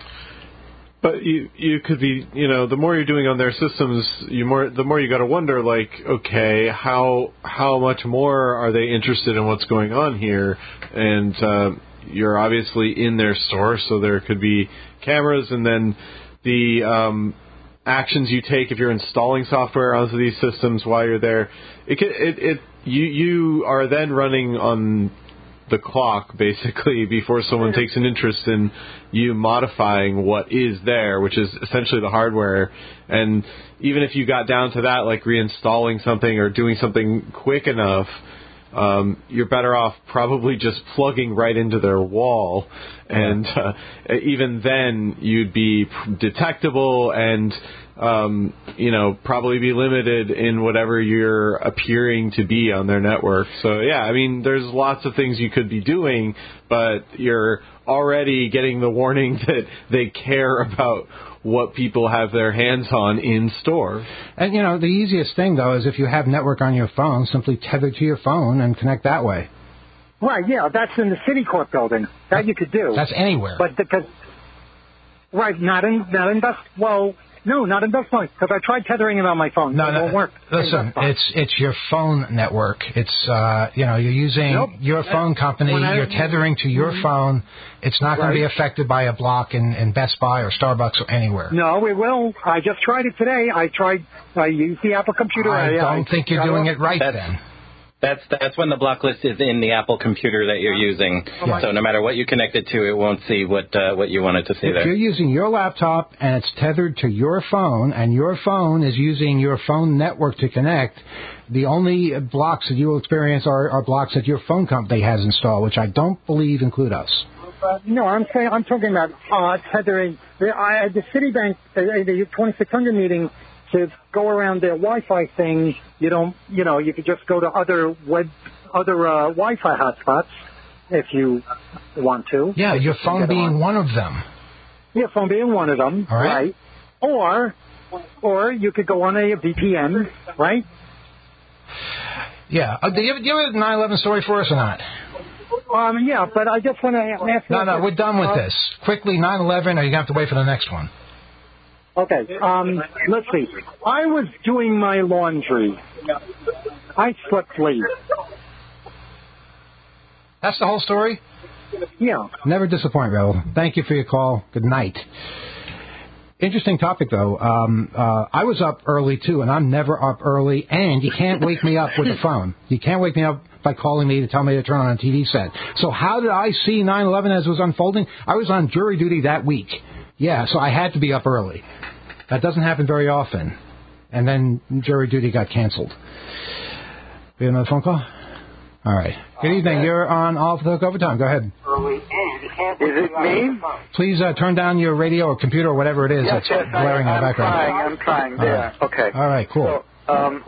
Speaker 2: But you you could be, you know, the more you're doing on their systems, you more the more you got to wonder, like, okay, how how much more are they interested in what's going on here? And uh, you're obviously in their store, so there could be cameras, and then the um, actions you take if you're installing software onto these systems while you're there. It it, it you you are then running on the clock, basically, before someone takes an interest in you modifying what is there, which is essentially the hardware. And even if you got down to that, like reinstalling something or doing something quick enough, um, you're better off probably just plugging right into their wall. And uh, even then, you'd be detectable and Um, you know, probably be limited in whatever you're appearing to be on their network. So, yeah, I mean, there's lots of things you could be doing, but you're already getting the warning that they care about what people have their hands on in store.
Speaker 1: And, you know, the easiest thing, though, is if you have network on your phone, simply tether to your phone and connect that way.
Speaker 7: Right, yeah, that's in the Citicorp building. That you could do.
Speaker 1: That's anywhere.
Speaker 7: But because, right, not in, not in, well... No, not in Best Buy, because I tried tethering it on my phone.
Speaker 1: No,
Speaker 7: it
Speaker 1: no,
Speaker 7: won't work.
Speaker 1: Listen, it's it's your phone network. It's, uh, you know, you're using nope. your phone company. I, you're tethering to your mm-hmm. phone. It's not right. going to be affected by a block in, in Best Buy or Starbucks or anywhere.
Speaker 7: No, it will. I just tried it today. I tried, I used the Apple computer.
Speaker 1: I, I don't I, think you're I, doing it right
Speaker 3: that's,
Speaker 1: then.
Speaker 3: That's that's when the block list is in the Apple computer that you're using. Yeah. So no matter what you connect it to, it won't see what uh, what you want it to see
Speaker 1: if
Speaker 3: there.
Speaker 1: If you're using your laptop and it's tethered to your phone, and your phone is using your phone network to connect, the only blocks that you will experience are, are blocks that your phone company has installed, which I don't believe include us.
Speaker 7: Uh, no, I'm saying I'm talking about uh, tethering. The, I, the Citibank, uh, the twenty-six hundred meeting. To go around their Wi-Fi thing, you don't, you know, you could just go to other web, other uh, Wi-Fi hotspots if you want to.
Speaker 1: Yeah, your phone being on. one of them.
Speaker 7: Your phone being one of them,
Speaker 1: All right.
Speaker 7: right? Or, or you could go on a V P N, right?
Speaker 1: Yeah. Uh, do you have, do you have a nine eleven story for us or not?
Speaker 7: Um, yeah, but I just want to ask.
Speaker 1: No, no, we're done with uh, this. Quickly, nine eleven, or you have to wait for the next one.
Speaker 7: Okay, um, let's see. I was doing my laundry. I slept late.
Speaker 1: That's the whole story?
Speaker 7: Yeah.
Speaker 1: Never disappoint, Rebel. Thank you for your call. Good night. Interesting topic, though. Um, uh, I was up early, too, and I'm never up early, and you can't wake me up with the phone. You can't wake me up by calling me to tell me to turn on a T V set. So how did I see nine eleven as it was unfolding? I was on jury duty that week. Yeah, so I had to be up early. That doesn't happen very often. And then jury duty got canceled. We have another phone call? All right. Good evening. You're on Off the Hook Overtime. Go ahead.
Speaker 8: Is it me?
Speaker 1: Please uh, turn down your radio or computer or whatever it is
Speaker 8: yes,
Speaker 1: that's
Speaker 8: yes,
Speaker 1: blaring
Speaker 8: I,
Speaker 1: in the background.
Speaker 8: I'm trying. I'm trying. There.
Speaker 1: Right.
Speaker 8: Okay.
Speaker 1: All right. Cool.
Speaker 8: So, um,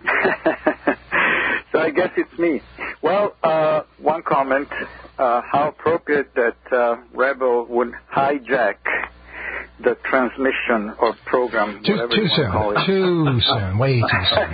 Speaker 8: so I guess it's me. Well, uh, one comment. Uh, how appropriate that uh, Rebel would hijack the transmission or program,
Speaker 1: too,
Speaker 8: whatever
Speaker 1: too
Speaker 8: you
Speaker 1: soon.
Speaker 8: want to call it.
Speaker 1: Too soon. Way too soon.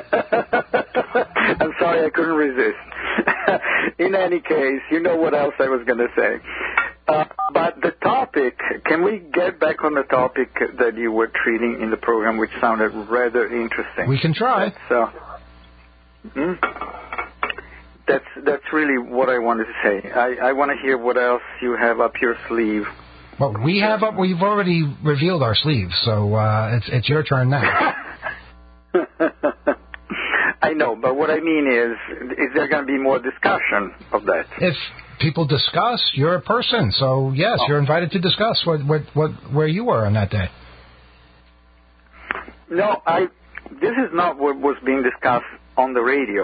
Speaker 8: I'm sorry, I couldn't resist. In any case, you know what else I was going to say. Uh, but the topic, can we get back on the topic that you were treating in the program, which sounded rather interesting?
Speaker 1: We can try.
Speaker 8: That's, uh, hmm? that's, that's really what I wanted to say. I, I want to hear what else you have up your sleeve.
Speaker 1: Well, we have up. We've already revealed our sleeves, so uh, it's it's your turn now.
Speaker 8: I know, but what I mean is, is there going to be more discussion of that?
Speaker 1: If people discuss, you're a person, so yes, oh. you're invited to discuss what, what, what, where you were on that day.
Speaker 8: No, I. This is not what was being discussed on the radio.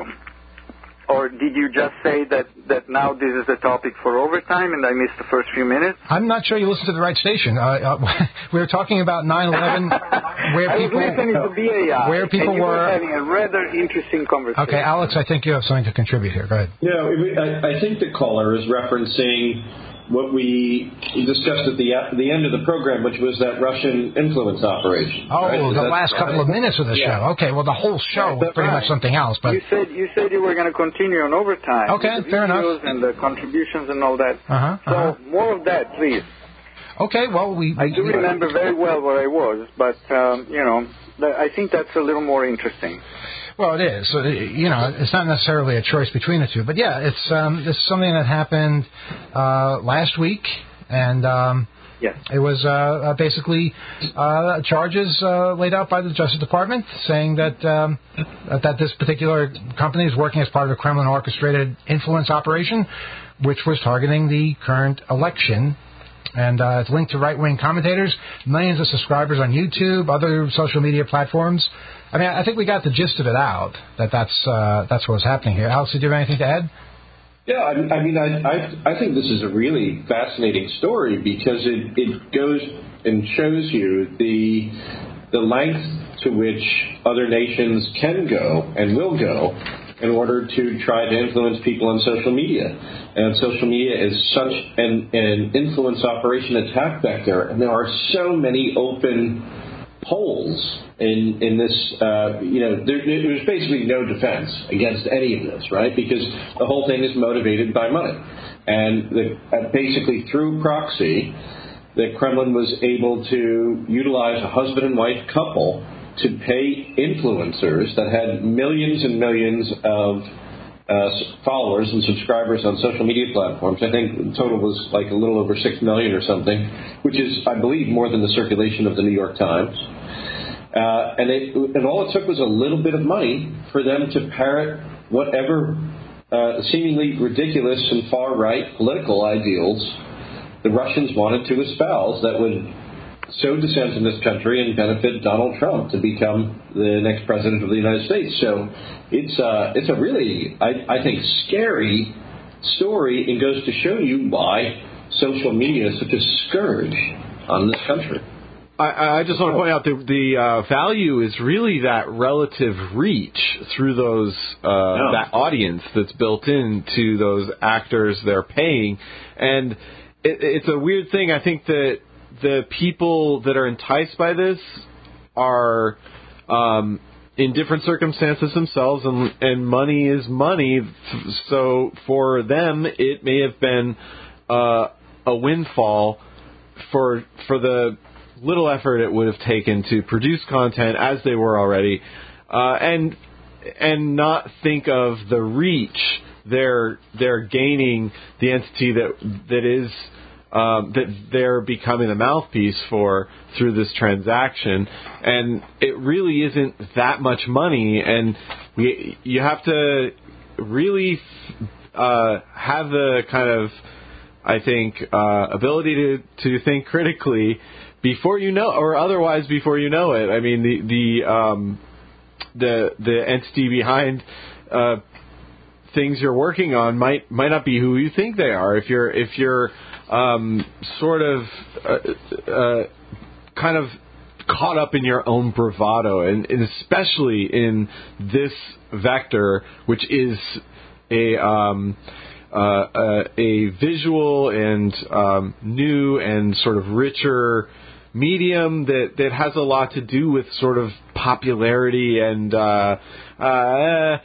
Speaker 8: Or did you just say that, that now this is the topic for overtime and I missed the first few minutes?
Speaker 1: I'm not sure you listened to the right station. Uh, uh, we were talking about nine eleven, where
Speaker 8: I
Speaker 1: people,
Speaker 8: was listening to B A I,
Speaker 1: where people
Speaker 8: and you
Speaker 1: were,
Speaker 8: were having a rather interesting conversation.
Speaker 1: Okay, Alex, I think you have something to contribute here. Go ahead.
Speaker 9: Yeah, I, I think the caller is referencing what we discussed at the the end of the program, which was that Russian influence operation.
Speaker 1: Oh,
Speaker 9: right?
Speaker 1: the last right? couple of minutes of the yeah. show. Okay, well, the whole show was pretty right. much something else. But
Speaker 8: you said you said you were going to continue on overtime.
Speaker 1: Okay,
Speaker 8: with the
Speaker 1: fair enough.
Speaker 8: And the contributions and all that.
Speaker 1: Uh-huh,
Speaker 8: so
Speaker 1: uh-huh.
Speaker 8: more of that, please.
Speaker 1: Okay, well, we.
Speaker 8: I do we, remember very well where I was, but um, you know, I think that's a little more interesting.
Speaker 1: Well, it is. So, you know, it's not necessarily a choice between the two, but yeah, it's um, this is something that happened uh, last week, and um,
Speaker 8: yes.
Speaker 1: it was uh, basically uh, charges uh, laid out by the Justice Department saying that um, that this particular company is working as part of a Kremlin-orchestrated influence operation, which was targeting the current election. And uh, it's linked to right-wing commentators, millions of subscribers on YouTube, other social media platforms. I mean, I think we got the gist of it out, that that's, uh, that's what was happening here. Alex, did you have anything to add?
Speaker 9: Yeah, I, I mean, I, I I think this is a really fascinating story because it, it goes and shows you the the length to which other nations can go and will go in order to try to influence people on social media. And social media is such an, an influence operation attack vector, and there are so many open holes in in this, uh, you know, there, there's basically no defense against any of this, right? Because the whole thing is motivated by money. And the, uh, basically through proxy, the Kremlin was able to utilize a husband and wife couple to pay influencers that had millions and millions of uh, followers and subscribers on social media platforms. I think the total was like a little over six million or something, which is, I believe, more than the circulation of the New York Times. Uh, and, it, and all it took was a little bit of money for them to parrot whatever uh, seemingly ridiculous and far-right political ideals the Russians wanted to espouse that would sow dissent in this country and benefit Donald Trump to become the next president of the United States. So it's uh, it's a really, I, I think, scary story, and goes to show you why social media is such a scourge on this country.
Speaker 2: I, I just want to point out the, the uh, value is really that relative reach through those uh, no. that audience that's built into those actors they're paying, and it, it's a weird thing. I think that the people that are enticed by this are um, in different circumstances themselves, and, and money is money. So for them, it may have been uh, a windfall for for the little effort it would have taken to produce content as they were already, uh, and and not think of the reach they're they're gaining, the entity that that is. Um, that they're becoming the mouthpiece for through this transaction, and it really isn't that much money, and we, you have to really uh, have the kind of, I think, uh, ability to, to think critically before you know, or otherwise before you know it. I mean, the the um, the the entity behind uh, things you're working on might might not be who you think they are. If you're if you're Um, sort of uh, uh, kind of caught up in your own bravado, and, and especially in this vector, which is a um, uh, uh, a visual and um, new and sort of richer medium that, that has a lot to do with sort of popularity and uh, uh,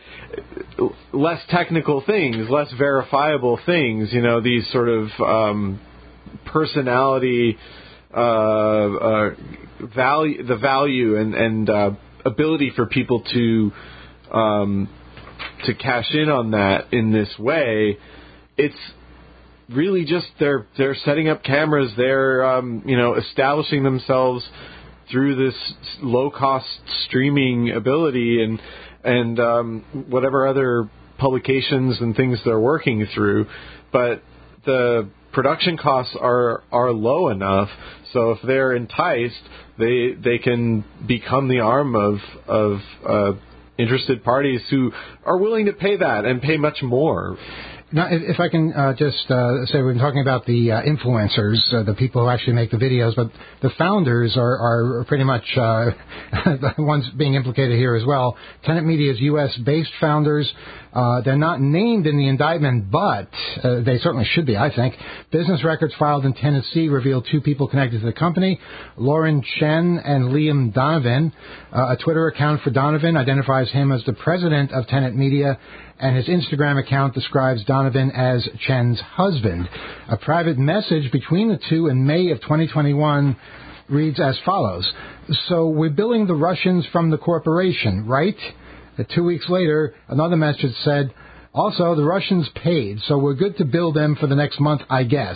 Speaker 2: less technical things, less verifiable things. You know, these sort of um, personality uh, uh, value, the value and and uh, ability for people to um, to cash in on that in this way. It's really just they're they're setting up cameras. They're um, you know establishing themselves through this low cost streaming ability, and and um, whatever other publications and things they're working through, but the production costs are are low enough, so if they're enticed, they they can become the arm of of uh, interested parties who are willing to pay that and pay much more.
Speaker 1: Now, if, if I can uh, just uh, say, we've been talking about the uh, influencers, uh, the people who actually make the videos, but the founders are, are pretty much uh, the ones being implicated here as well. Tenet Media's U S-based founders, uh, they're not named in the indictment, but uh, they certainly should be, I think. Business records filed in Tennessee reveal two people connected to the company, Lauren Chen and Liam Donovan. Uh, a Twitter account for Donovan identifies him as the president of Tenet Media, and his Instagram account describes Donovan as Chen's husband. A private message between the two in May of twenty twenty-one reads as follows. So we're billing the Russians from the corporation, right? Uh, two weeks later, another message said, also, the Russians paid, so we're good to bill them for the next month, I guess.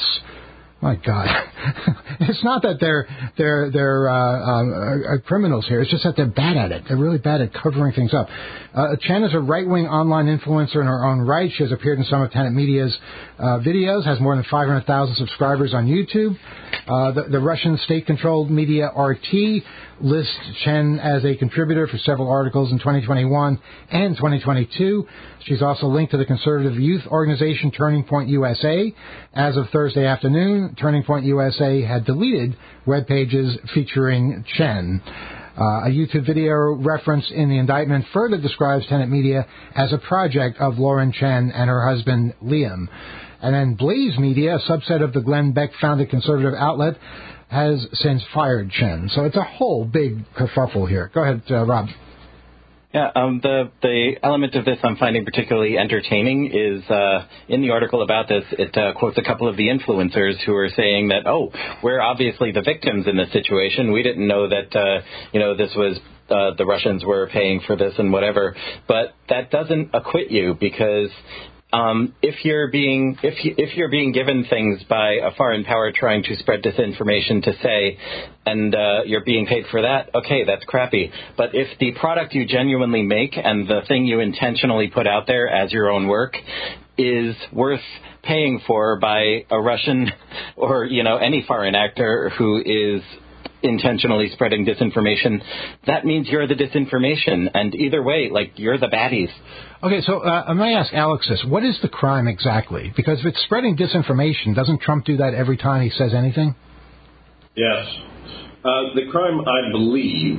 Speaker 1: My God, it's not that they're they're they're uh, uh, criminals here. It's just that they're bad at it. They're really bad at covering things up. Uh, Chen is a right-wing online influencer in her own right. She has appeared in some of Tenet Media's uh, videos. Has more than five hundred thousand subscribers on YouTube. Uh, the, the Russian state-controlled media R T lists Chen as a contributor for several articles in twenty twenty-one and twenty twenty-two. She's also linked to the conservative youth organization Turning Point U S A. As of Thursday afternoon, Turning Point U S A had deleted web pages featuring Chen. Uh, a YouTube video reference in the indictment further describes Tenet Media as a project of Lauren Chen and her husband, Liam. And then Blaze Media, a subset of the Glenn Beck-founded conservative outlet, has since fired Chen. So it's a whole big kerfuffle here. Go ahead, uh, Rob.
Speaker 3: Yeah, um, the the element of this I'm finding particularly entertaining is uh, in the article about this, it uh, quotes a couple of the influencers who are saying that, oh, we're obviously the victims in this situation. We didn't know that, uh, you know, this was uh, the Russians were paying for this and whatever. But that doesn't acquit you because Um, if you're being if you, if you're being given things by a foreign power trying to spread disinformation to say, and uh, you're being paid for that, okay, that's crappy. But if the product you genuinely make and the thing you intentionally put out there as your own work is worth paying for by a Russian or, you know, any foreign actor who is intentionally spreading disinformation, that means you're the disinformation. And either way, like, you're the baddies.
Speaker 1: Okay, so uh, I may ask Alex this. What is the crime exactly? Because if it's spreading disinformation, doesn't Trump do that every time he says anything?
Speaker 9: Yes. Uh, the crime, I believe,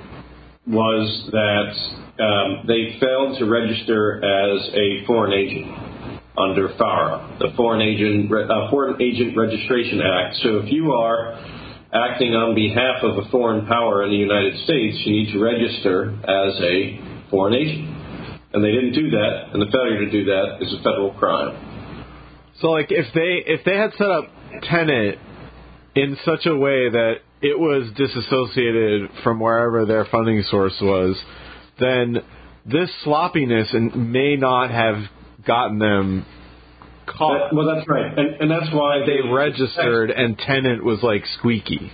Speaker 9: was that um, they failed to register as a foreign agent under FARA, the Foreign Agent, uh, Foreign Agent Registration Act. So if you are acting on behalf of a foreign power in the United States, you need to register as a foreign agent. And they didn't do that, and the failure to do that is a federal crime.
Speaker 2: So, like, if they if they had set up Tenet in such a way that it was disassociated from wherever their funding source was, then this sloppiness and may not have gotten them caught.
Speaker 9: That, well, that's right, and, and that's why
Speaker 2: they, they registered, and Tenet was like squeaky.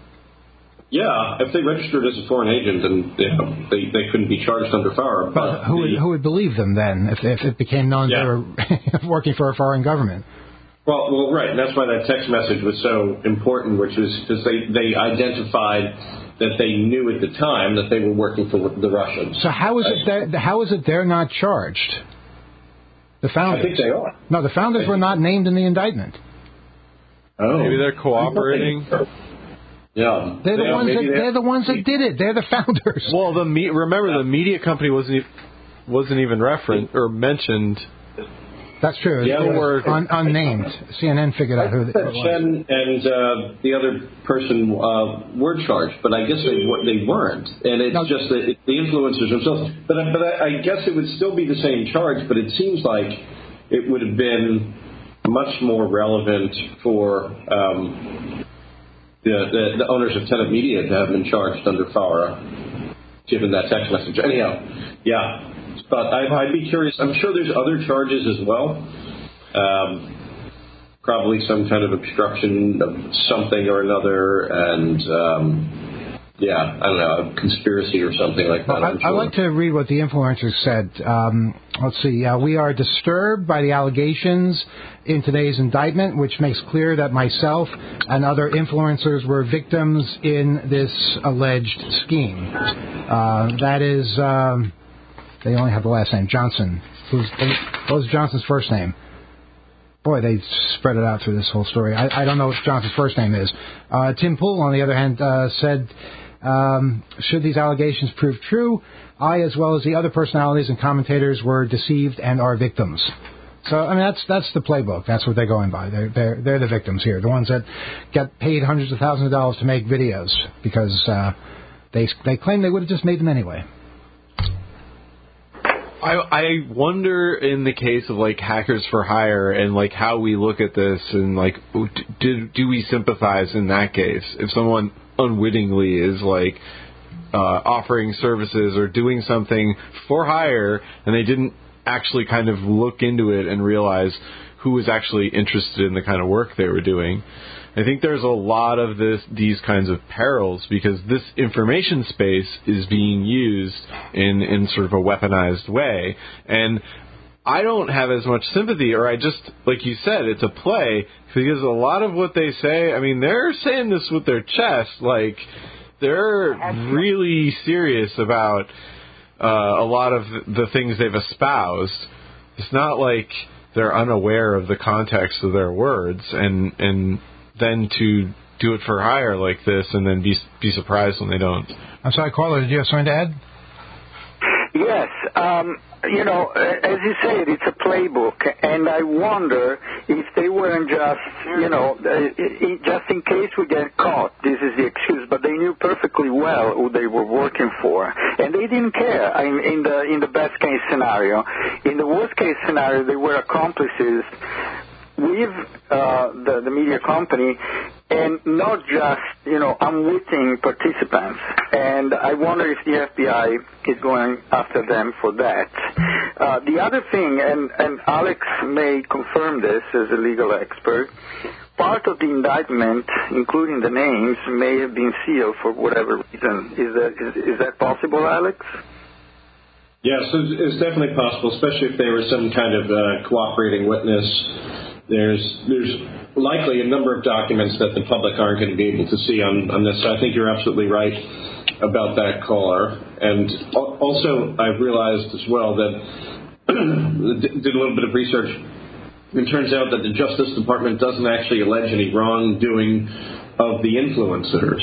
Speaker 9: Yeah, if they registered as a foreign agent, then you know, they they couldn't be charged under FARA. But,
Speaker 1: but who
Speaker 9: the,
Speaker 1: would, who would believe them then if if it became known
Speaker 9: yeah.
Speaker 1: they were working for a foreign government?
Speaker 9: Well, well, right, and that's why that text message was so important, which was because they they identified that they knew at the time that they were working for the Russians.
Speaker 1: So how is it that how is it they're not charged? The founders.
Speaker 9: I think they are.
Speaker 1: No, the founders were not named in the indictment.
Speaker 9: Oh,
Speaker 2: maybe they're cooperating.
Speaker 9: Yeah,
Speaker 1: they're the
Speaker 9: yeah,
Speaker 1: ones that
Speaker 9: that,
Speaker 1: they're the ones that did it. They're the founders.
Speaker 2: Well, the me- remember the media company wasn't e- wasn't even referenced or mentioned.
Speaker 1: That's true.
Speaker 9: Yeah,
Speaker 1: they were
Speaker 9: un-
Speaker 1: unnamed. C N N figured out who it was.
Speaker 9: Chen and uh, the other person uh, were charged, but I guess they they weren't, and it's no. just the, the influencers themselves. But but I, I guess it would still be the same charge. But it seems like it would have been much more relevant for um, the, the the owners of Tenet Media to have been charged under FARA, given that text message. Anyhow, yeah. But I, I'd be curious. I'm sure there's other charges as well. Um, probably some kind of obstruction of something or another, and um, yeah, I don't know, a conspiracy or something like that.
Speaker 1: Well, I,
Speaker 9: sure.
Speaker 1: I'd like to read what the influencers said. Um, let's see. Uh, we are disturbed by the allegations in today's indictment, which makes clear that myself and other influencers were victims in this alleged scheme. Uh, that is, um, they only have the last name, Johnson. Who's, what was Johnson's first name? Boy, they spread it out through this whole story. I, I don't know what Johnson's first name is. Uh, Tim Pool, on the other hand, uh, said, um, should these allegations prove true, I, as well as the other personalities and commentators, were deceived and are victims. So, I mean, that's that's the playbook. That's what they're going by. They're, they're, they're the victims here, the ones that get paid hundreds of thousands of dollars to make videos because uh, they they claim they would have just made them anyway.
Speaker 2: I, I wonder in the case of like hackers for hire and like how we look at this and like do do we sympathize in that case if someone unwittingly is like uh, offering services or doing something for hire and they didn't actually kind of look into it and realize who was actually interested in the kind of work they were doing. I think there's a lot of this, these kinds of perils because this information space is being used in, in sort of a weaponized way. And I don't have as much sympathy, or I just, like you said, it's a play, because a lot of what they say, I mean, they're saying this with their chest, like, they're really serious about uh, a lot of the things they've espoused. It's not like they're unaware of the context of their words, and and then to do it for hire like this and then be be surprised when they don't.
Speaker 1: I'm sorry, Carla, did you have something to add?
Speaker 8: Yes. Um, you know, as you said, it's a playbook, and I wonder if they weren't just, you know, just in case we get caught, this is the excuse, but they knew perfectly well who they were working for, and they didn't care in, in the in the best case scenario. In the worst case scenario, they were accomplices with uh, the, the media company, and not just, you know, unwitting participants. And I wonder if the F B I is going after them for that. Uh, the other thing, and, and Alex may confirm this as a legal expert, part of the indictment, including the names, may have been sealed for whatever reason. Is that, is, is that possible, Alex?
Speaker 9: Yes, it's definitely possible, especially if they were some kind of uh, cooperating witness. There's there's likely a number of documents that the public aren't going to be able to see on, on this. So I think you're absolutely right about that caller. And also I've realized as well that did a little bit of research. It turns out that the Justice Department doesn't actually allege any wrongdoing of the influencers.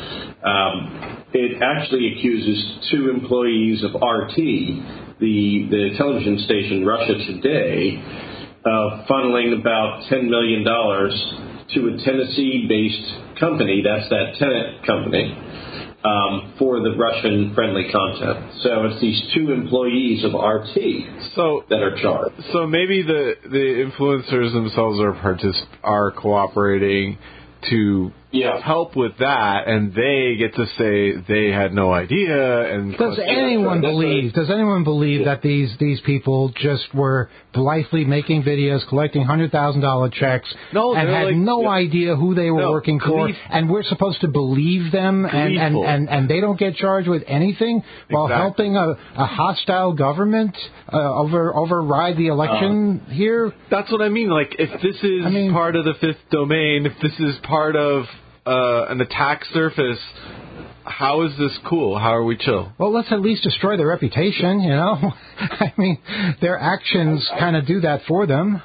Speaker 9: Um, it actually accuses two employees of R T, the, the television station Russia Today, of funneling about ten million dollars to a Tennessee-based company, that's that Tenet company, um, for the Russian-friendly content. So it's these two employees of R T
Speaker 2: so,
Speaker 9: that are charged.
Speaker 2: So maybe the, the influencers themselves are partic- are cooperating to
Speaker 9: yeah.
Speaker 2: help with that, and they get to say they had no idea. And
Speaker 1: does anyone believe? Does anyone believe yeah. that these these people just were blithely making videos, collecting hundred thousand dollar checks,
Speaker 2: no,
Speaker 1: and had
Speaker 2: like,
Speaker 1: no
Speaker 2: yeah.
Speaker 1: idea who they were
Speaker 2: no,
Speaker 1: working for,
Speaker 2: gleef-
Speaker 1: and we're supposed to believe them, and, and, and, and they don't get charged with anything while
Speaker 2: exactly.
Speaker 1: helping a, a hostile government uh, over override the election uh, here?
Speaker 2: That's what I mean. Like, if this is I mean, part of the fifth domain, if this is part of Uh, an attack surface, how is this cool? How are we chill?
Speaker 1: Well, let's at least destroy their reputation, you know? I mean, their actions kind of do that for them.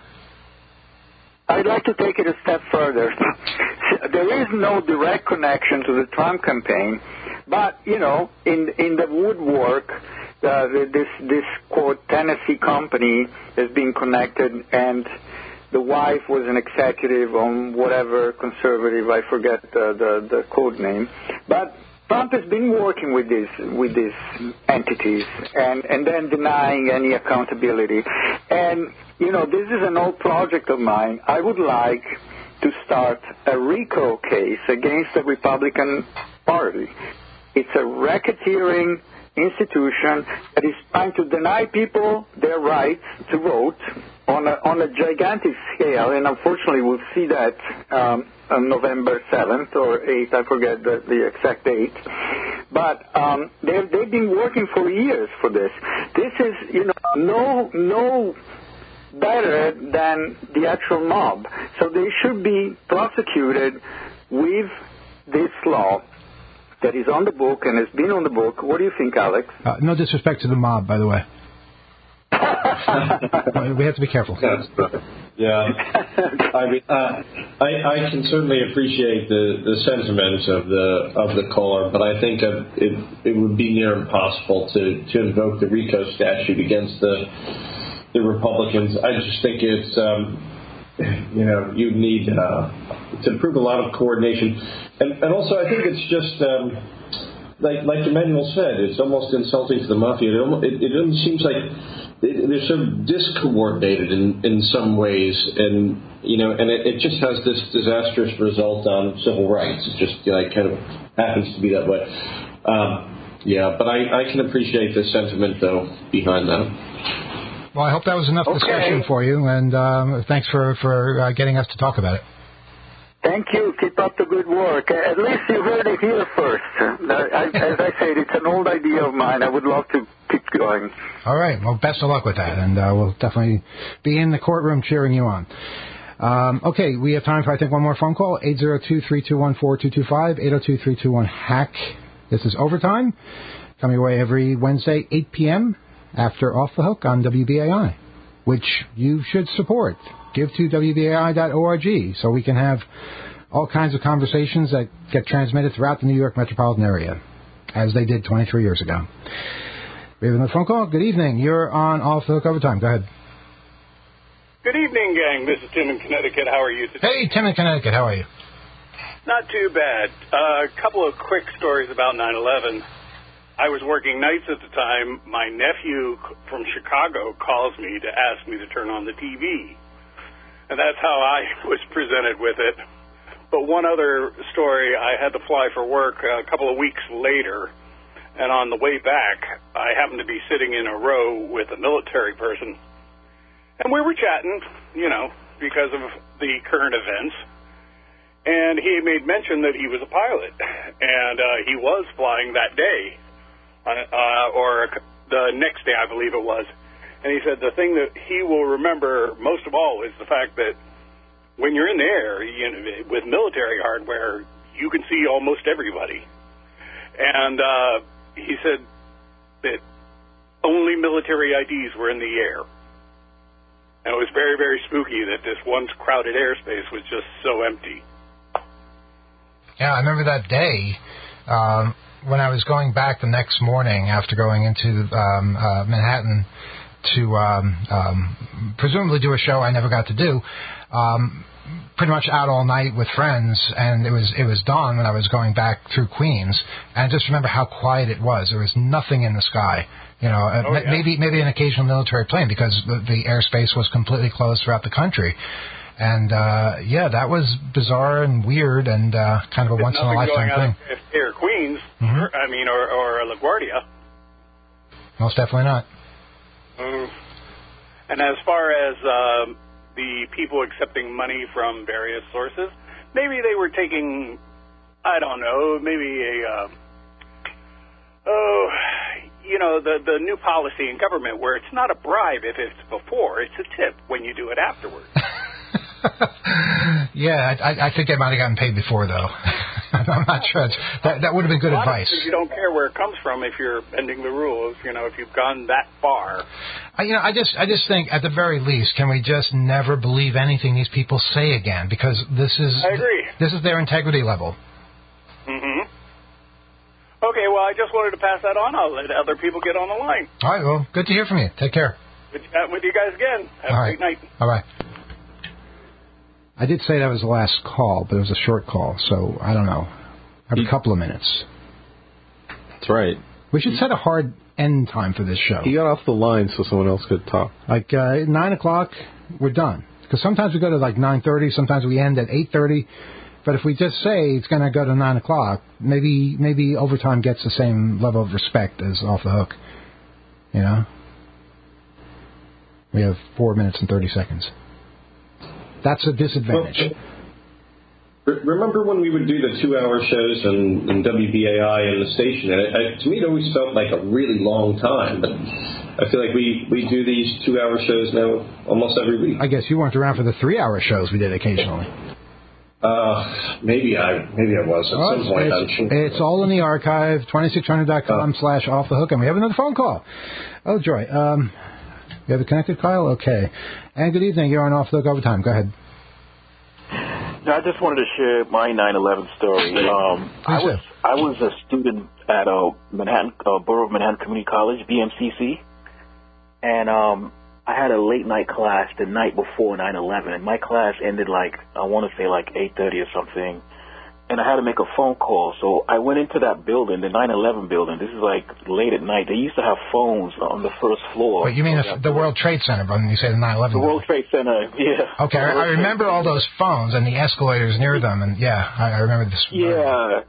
Speaker 8: I'd like to take it a step further. There is no direct connection to the Trump campaign, but, you know, in in the woodwork, uh, this, this, quote, Tennessee company has been connected, and the wife was an executive on whatever conservative, I forget the, the, the code name. But Trump has been working with these with these entities and, and then denying any accountability. And, you know, this is an old project of mine. I would like to start a RICO case against the Republican Party. It's a racketeering institution that is trying to deny people their right to vote on a, on a gigantic scale, and unfortunately we'll see that um, on November seventh or eighth, I forget the, the exact date. But um, they've, they've been working for years for this. This is, you know, no, no better than the actual mob. So they should be prosecuted with this law that is on the book and has been on the book. What do you think, Alex?
Speaker 1: Uh, no disrespect to the mob, by the way. We have to be careful.
Speaker 9: That's right. Yeah, I mean, uh, I, I can certainly appreciate the, the sentiments of the of the caller, but I think uh, it it would be near impossible to, to invoke the RICO statute against the the Republicans. I just think it's um, you know you need uh, to prove a lot of coordination, and and also I think it's just. Um, Like like Emmanuel said, it's almost insulting to the mafia. It almost, it, it almost seems like they're so discoordinated in, in some ways, and you know, and it, it just has this disastrous result on civil rights. It just you know, like kind of happens to be that way. Um, yeah, but I, I can appreciate the sentiment though behind that.
Speaker 1: Well, I hope that was enough
Speaker 8: okay.
Speaker 1: discussion for you, and um, thanks for for uh, getting us to talk about it.
Speaker 8: Thank you. Keep up the good work. At least you heard it here first. I, as I said, it's an old idea of mine. I would love to keep going.
Speaker 1: All right. Well, best of luck with that, and uh, we'll definitely be in the courtroom cheering you on. Um, okay, we have time for, I think, one more phone call. eight zero two, three two one, four two two five, eight zero two, three two one, hack. This is Overtime, coming your way every Wednesday, eight p.m. after Off the Hook on W B A I, which you should support. Give to W B A I dot org so we can have all kinds of conversations that get transmitted throughout the New York metropolitan area, as they did twenty-three years ago. We have another phone call. Good evening. You're on Off the Hook Overtime. Go ahead.
Speaker 10: Good evening, gang. This is Tim in Connecticut. How are you today?
Speaker 1: Hey, Tim in Connecticut. How are you?
Speaker 10: Not too bad. A uh, couple of quick stories about nine eleven. I was working nights at the time. My nephew from Chicago calls me to ask me to turn on the T V. And that's how I was presented with it. But one other story, I had to fly for work a couple of weeks later, and on the way back, I happened to be sitting in a row with a military person. And we were chatting, you know, because of the current events. And he made mention that he was a pilot, and uh, he was flying that day, uh, or the next day, I believe it was. And he said the thing that he will remember most of all is the fact that when you're in the air, you know, with military hardware, you can see almost everybody. And uh, he said that only military I Ds were in the air. And it was very, very spooky that this once crowded airspace was just so empty.
Speaker 1: Yeah, I remember that day um, when I was going back the next morning after going into um, uh, Manhattan to um, um, presumably do a show I never got to do, um, pretty much out all night with friends, and it was it was dawn when I was going back through Queens, and I just remember how quiet it was. There was nothing in the sky, you know, uh,
Speaker 10: oh, yeah.
Speaker 1: maybe maybe an occasional military plane because the, the airspace was completely closed throughout the country. And, uh, yeah, that was bizarre and weird and uh, kind of a
Speaker 10: There's
Speaker 1: once-in-a-lifetime thing.
Speaker 10: If Air Queens,
Speaker 1: mm-hmm.
Speaker 10: I mean, or, or LaGuardia.
Speaker 1: Most definitely not.
Speaker 10: Mm. And as far as uh, the people accepting money from various sources, maybe they were taking, I don't know, maybe a, uh, oh, you know, the, the new policy in government where it's not a bribe if it's before, it's a tip when you do it afterwards.
Speaker 1: Yeah, I, I think they might have gotten paid before, though. I'm not sure. That, that would have been good advice.
Speaker 10: You don't care where it comes from if you're bending the rules, you know, if you've gone that far.
Speaker 1: I, you know, I just I just think, at the very least, can we just never believe anything these people say again? Because this is
Speaker 10: I agree.
Speaker 1: This is their integrity level.
Speaker 10: Mm-hmm. Okay, well, I just wanted to pass that on. I'll let other people get on the line.
Speaker 1: All right, well, good to hear from you. Take care.
Speaker 10: Good to chat with you guys again. Have
Speaker 1: All
Speaker 10: a
Speaker 1: right.
Speaker 10: great night.
Speaker 1: Bye-bye. I did say that was the last call, but it was a short call, so I don't know. I have a couple of minutes.
Speaker 2: That's right.
Speaker 1: We should set a hard end time for this show.
Speaker 2: He got off the line so someone else could talk.
Speaker 1: Like uh, nine o'clock, we're done. Because sometimes we go to like nine thirty, sometimes we end at eight thirty. But if we just say it's going to go to nine o'clock, maybe maybe Overtime gets the same level of respect as Off the Hook. You know? We have four minutes and thirty seconds. That's a disadvantage.
Speaker 9: remember when we would do the two-hour shows in, in W B A I and the station? And it, it, to me, it always felt like a really long time. But I feel like we, we do these two-hour shows now almost every week.
Speaker 1: I guess you weren't around for the three-hour shows we did occasionally.
Speaker 9: Uh, maybe I maybe I was at
Speaker 1: oh,
Speaker 9: some point.
Speaker 1: It's,
Speaker 9: I'm sure.
Speaker 1: It's all in the archive, twenty-six hundred dot com slash off the hook, and we have another phone call. Oh, joy. Um, you have it connected, Kyle? Okay. And good evening. You're on Off the Hook Overtime. Go ahead.
Speaker 11: No, I just wanted to share my nine eleven story. Um, I was I was a student at uh, Manhattan uh, Borough of Manhattan Community College, B M C C, and um, I had a late night class the night before nine eleven, and my class ended like I want to say like eight thirty or something, and I had to make a phone call. So I went into that building, the nine eleven building. This is like late at night. They used to have phones on the first floor.
Speaker 1: Wait, you mean the, the World Trade Center, but when you say the nine eleven?
Speaker 11: The World Trade Center, yeah.
Speaker 1: Okay, I, I remember all those phones and the escalators near them, and yeah, I, I remember this.
Speaker 11: Yeah.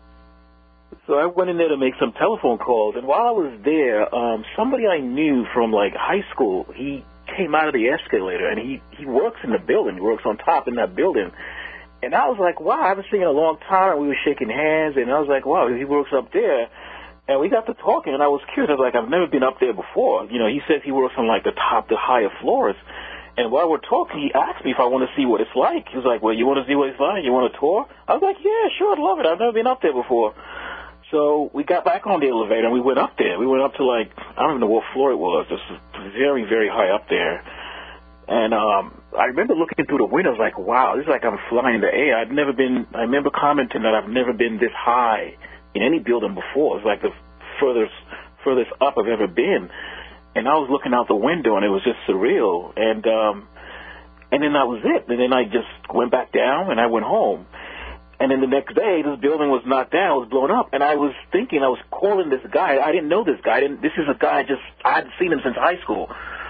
Speaker 11: So I went in there to make some telephone calls, and while I was there, um, somebody I knew from like high school, he came out of the escalator, and he, he works in the building. He works on top in that building. And I was like, wow, I haven't seen him in a long time. We were shaking hands, and I was like, wow, he works up there. And we got to talking, and I was curious. I was like, I've never been up there before. You know, he says he works on, like, the top, the higher floors. And while we're talking, he asked me if I want to see what it's like. He was like, well, you want to see what it's like? You want a tour? I was like, yeah, sure, I'd love it. I've never been up there before. So we got back on the elevator, and we went up there. We went up to, like, I don't even know what floor it was. Just very, very high up there. And um, I remember looking through the window. I was like, wow, this is like I'm flying in the air. I've never been, I remember commenting that I've never been this high in any building before. It's like the furthest, furthest up I've ever been. And I was looking out the window, and it was just surreal. And um, and then that was it. And then I just went back down, and I went home. And then the next day, this building was knocked down, was blown up. And I was thinking, I was calling this guy. I didn't know this guy. I didn't, this is a guy I just, I hadn't seen him since high school.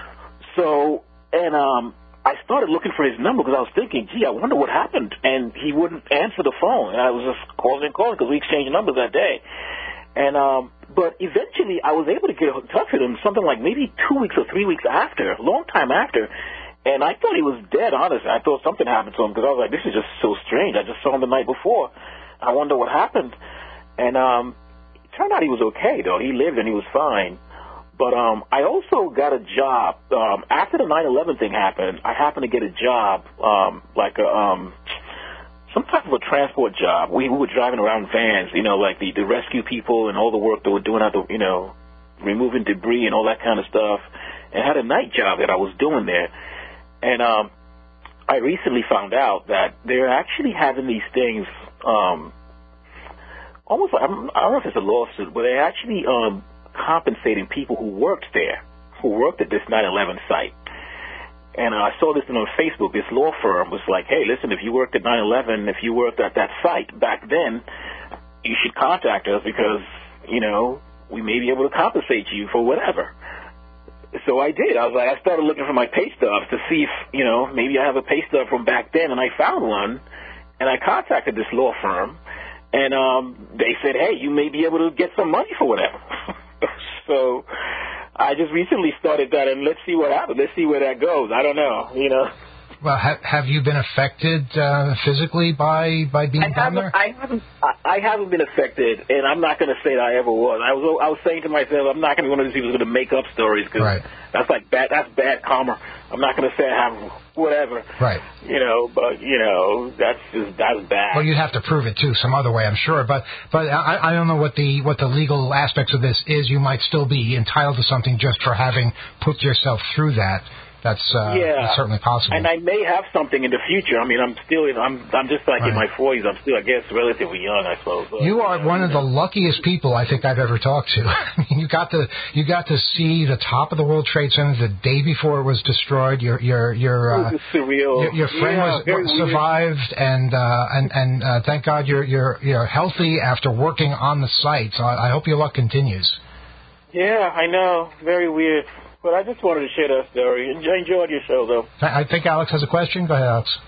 Speaker 11: So, and um, I started looking for his number because I was thinking, gee, I wonder what happened. And he wouldn't answer the phone. And I was just calling and calling because we exchanged numbers that day. And um, but eventually I was able to get in touch with him something like maybe two weeks or three weeks after, a long time after. And I thought he was dead, honestly. I thought something happened to him because I was like, this is just so strange. I just saw him the night before. I wonder what happened. And um, it turned out he was okay, though. He lived and he was fine. But um, I also got a job. Um, after the nine eleven thing happened, I happened to get a job, um, like a, um, some type of a transport job. We, we were driving around vans, you know, like the, the rescue people and all the work they were doing out the, you know, removing debris and all that kind of stuff. And I had a night job that I was doing there. And um, I recently found out that they're actually having these things, um, almost like, I don't know if it's a lawsuit, but they're actually um, compensating people who worked there, who worked at this nine eleven site. And uh, I saw this on Facebook. This law firm was like, hey, listen, if you worked at nine eleven, if you worked at that site back then, you should contact us because, you know, we may be able to compensate you for whatever. So I did. I was like, I started looking for my pay stubs to see if, you know, maybe I have a pay stub from back then, and I found one, and I contacted this law firm, and um, they said, hey, you may be able to get some money for whatever. So I just recently started that, and let's see what happens. Let's see where that goes. I don't know, you know.
Speaker 1: Well, have, have you been affected uh, physically by, by being
Speaker 11: I
Speaker 1: down there?
Speaker 11: I haven't. I, I haven't been affected, and I'm not going to say that I ever was. I was. I was saying to myself, I'm not going to be one of those people who's going to make up stories because
Speaker 1: right.
Speaker 11: that's like bad. That's bad karma. I'm not going to say I have whatever.
Speaker 1: Right.
Speaker 11: You know, but you know, that's just that's bad.
Speaker 1: Well, you'd have to prove it too, some other way, I'm sure. But but I, I don't know what the what the legal aspects of this is. You might still be entitled to something just for having put yourself through that. That's, uh,
Speaker 11: yeah.
Speaker 1: that's certainly possible.
Speaker 11: And I may have something in the future. I mean, I'm still, in, I'm, I'm just like
Speaker 1: right.
Speaker 11: in my forties. I'm still, I guess, relatively young, I suppose. So,
Speaker 1: you are
Speaker 11: you know,
Speaker 1: one of the luckiest people I think I've ever talked to. I mean, you got to, you got to see the top of the World Trade Center the day before it was destroyed. Your, your, your, uh,
Speaker 11: it was surreal.
Speaker 1: Your, your friend
Speaker 11: yeah,
Speaker 1: was survived, weird. and uh, and and uh, thank God you're you're you're healthy after working on the site. So I, I hope your luck continues.
Speaker 11: Yeah, I know. Very weird. But I just wanted to share that story. I enjoyed your show, though.
Speaker 1: I think Alex has a question. Go ahead, Alex.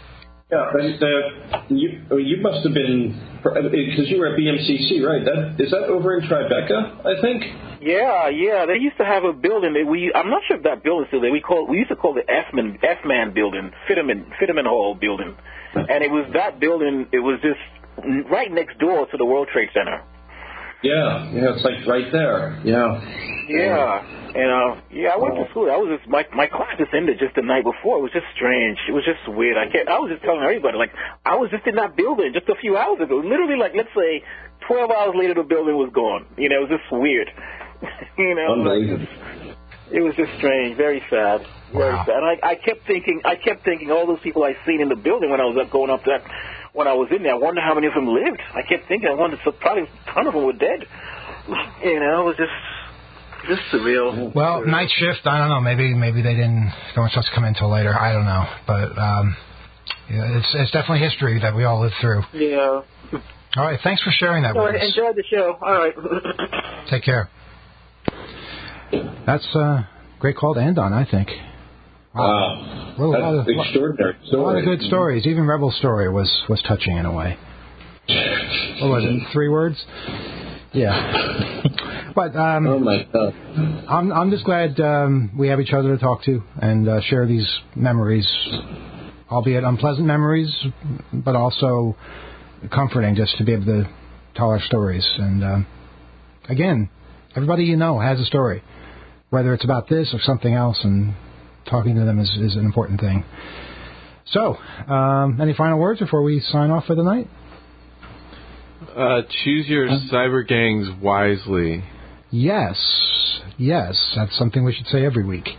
Speaker 9: Yeah, and, uh, you you must have been, because you were at B M C C, right? That is that over in Tribeca, I think.
Speaker 11: Yeah, yeah. They used to have a building that we. I'm not sure if that building's still there. We call we used to call the F-Man F-Man building, Fitterman Fitterman Hall building, and it was that building. It was just right next door to the World Trade Center.
Speaker 9: Yeah, yeah, it's like right there. Yeah.
Speaker 11: Yeah. And, uh, yeah, I went to school. I was just, my, my class just ended just the night before. It was just strange. It was just weird. I can't, I was just telling everybody, like, I was just in that building just a few hours ago. Literally, like, let's say twelve hours later, the building was gone. You know, it was just weird. you know, like, just, it was just strange. Very sad. Very wow. sad. And I, I kept thinking, I kept thinking all those people I seen in the building when I was up going up that, when I was in there, I wonder how many of them lived. I kept thinking, I wondered, so probably a ton of them were dead. You know, it was just, just surreal.
Speaker 1: Well,
Speaker 11: surreal.
Speaker 1: Night shift, I don't know, maybe maybe they didn't, they weren't supposed to come in until later, I don't know. But um, yeah, it's it's definitely history that we all lived through.
Speaker 11: Yeah.
Speaker 1: All right, thanks for sharing that
Speaker 11: so
Speaker 1: with us.
Speaker 11: Enjoyed the show. All right.
Speaker 1: Take care. That's a great call to end on, I think.
Speaker 9: Wow.
Speaker 1: Well,
Speaker 9: That's
Speaker 1: a lot of,
Speaker 9: extraordinary story.
Speaker 1: A lot of good stories. Even Rebel's story was, was touching in a way. What was it? Three words? Yeah. But um,
Speaker 9: oh my God.
Speaker 1: I'm I'm just glad um, we have each other to talk to and uh, share these memories, albeit unpleasant memories, but also comforting just to be able to tell our stories. And um, again, everybody you know has a story, whether it's about this or something else, and talking to them is, is an important thing. So, um, any final words before we sign off for the night?
Speaker 2: Uh, choose your uh, cyber gangs wisely.
Speaker 1: Yes, yes, that's something we should say every week.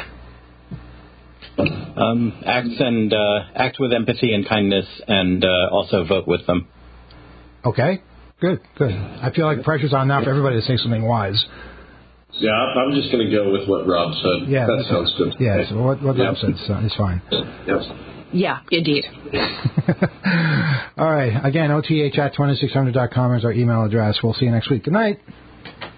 Speaker 3: Um, act and uh, act with empathy and kindness, and uh, also vote with them.
Speaker 1: Okay, good, good. I feel like pressure's on now for everybody to say something wise.
Speaker 9: Yeah, I'm just going to go with what Rob said.
Speaker 1: Yeah,
Speaker 9: that sounds good.
Speaker 1: Yeah, so what, what
Speaker 9: yeah.
Speaker 1: Rob said is fine.
Speaker 9: Yes.
Speaker 4: Yeah, indeed.
Speaker 1: All right. Again, O T H at twenty-six hundred dot com is our email address. We'll see you next week. Good night.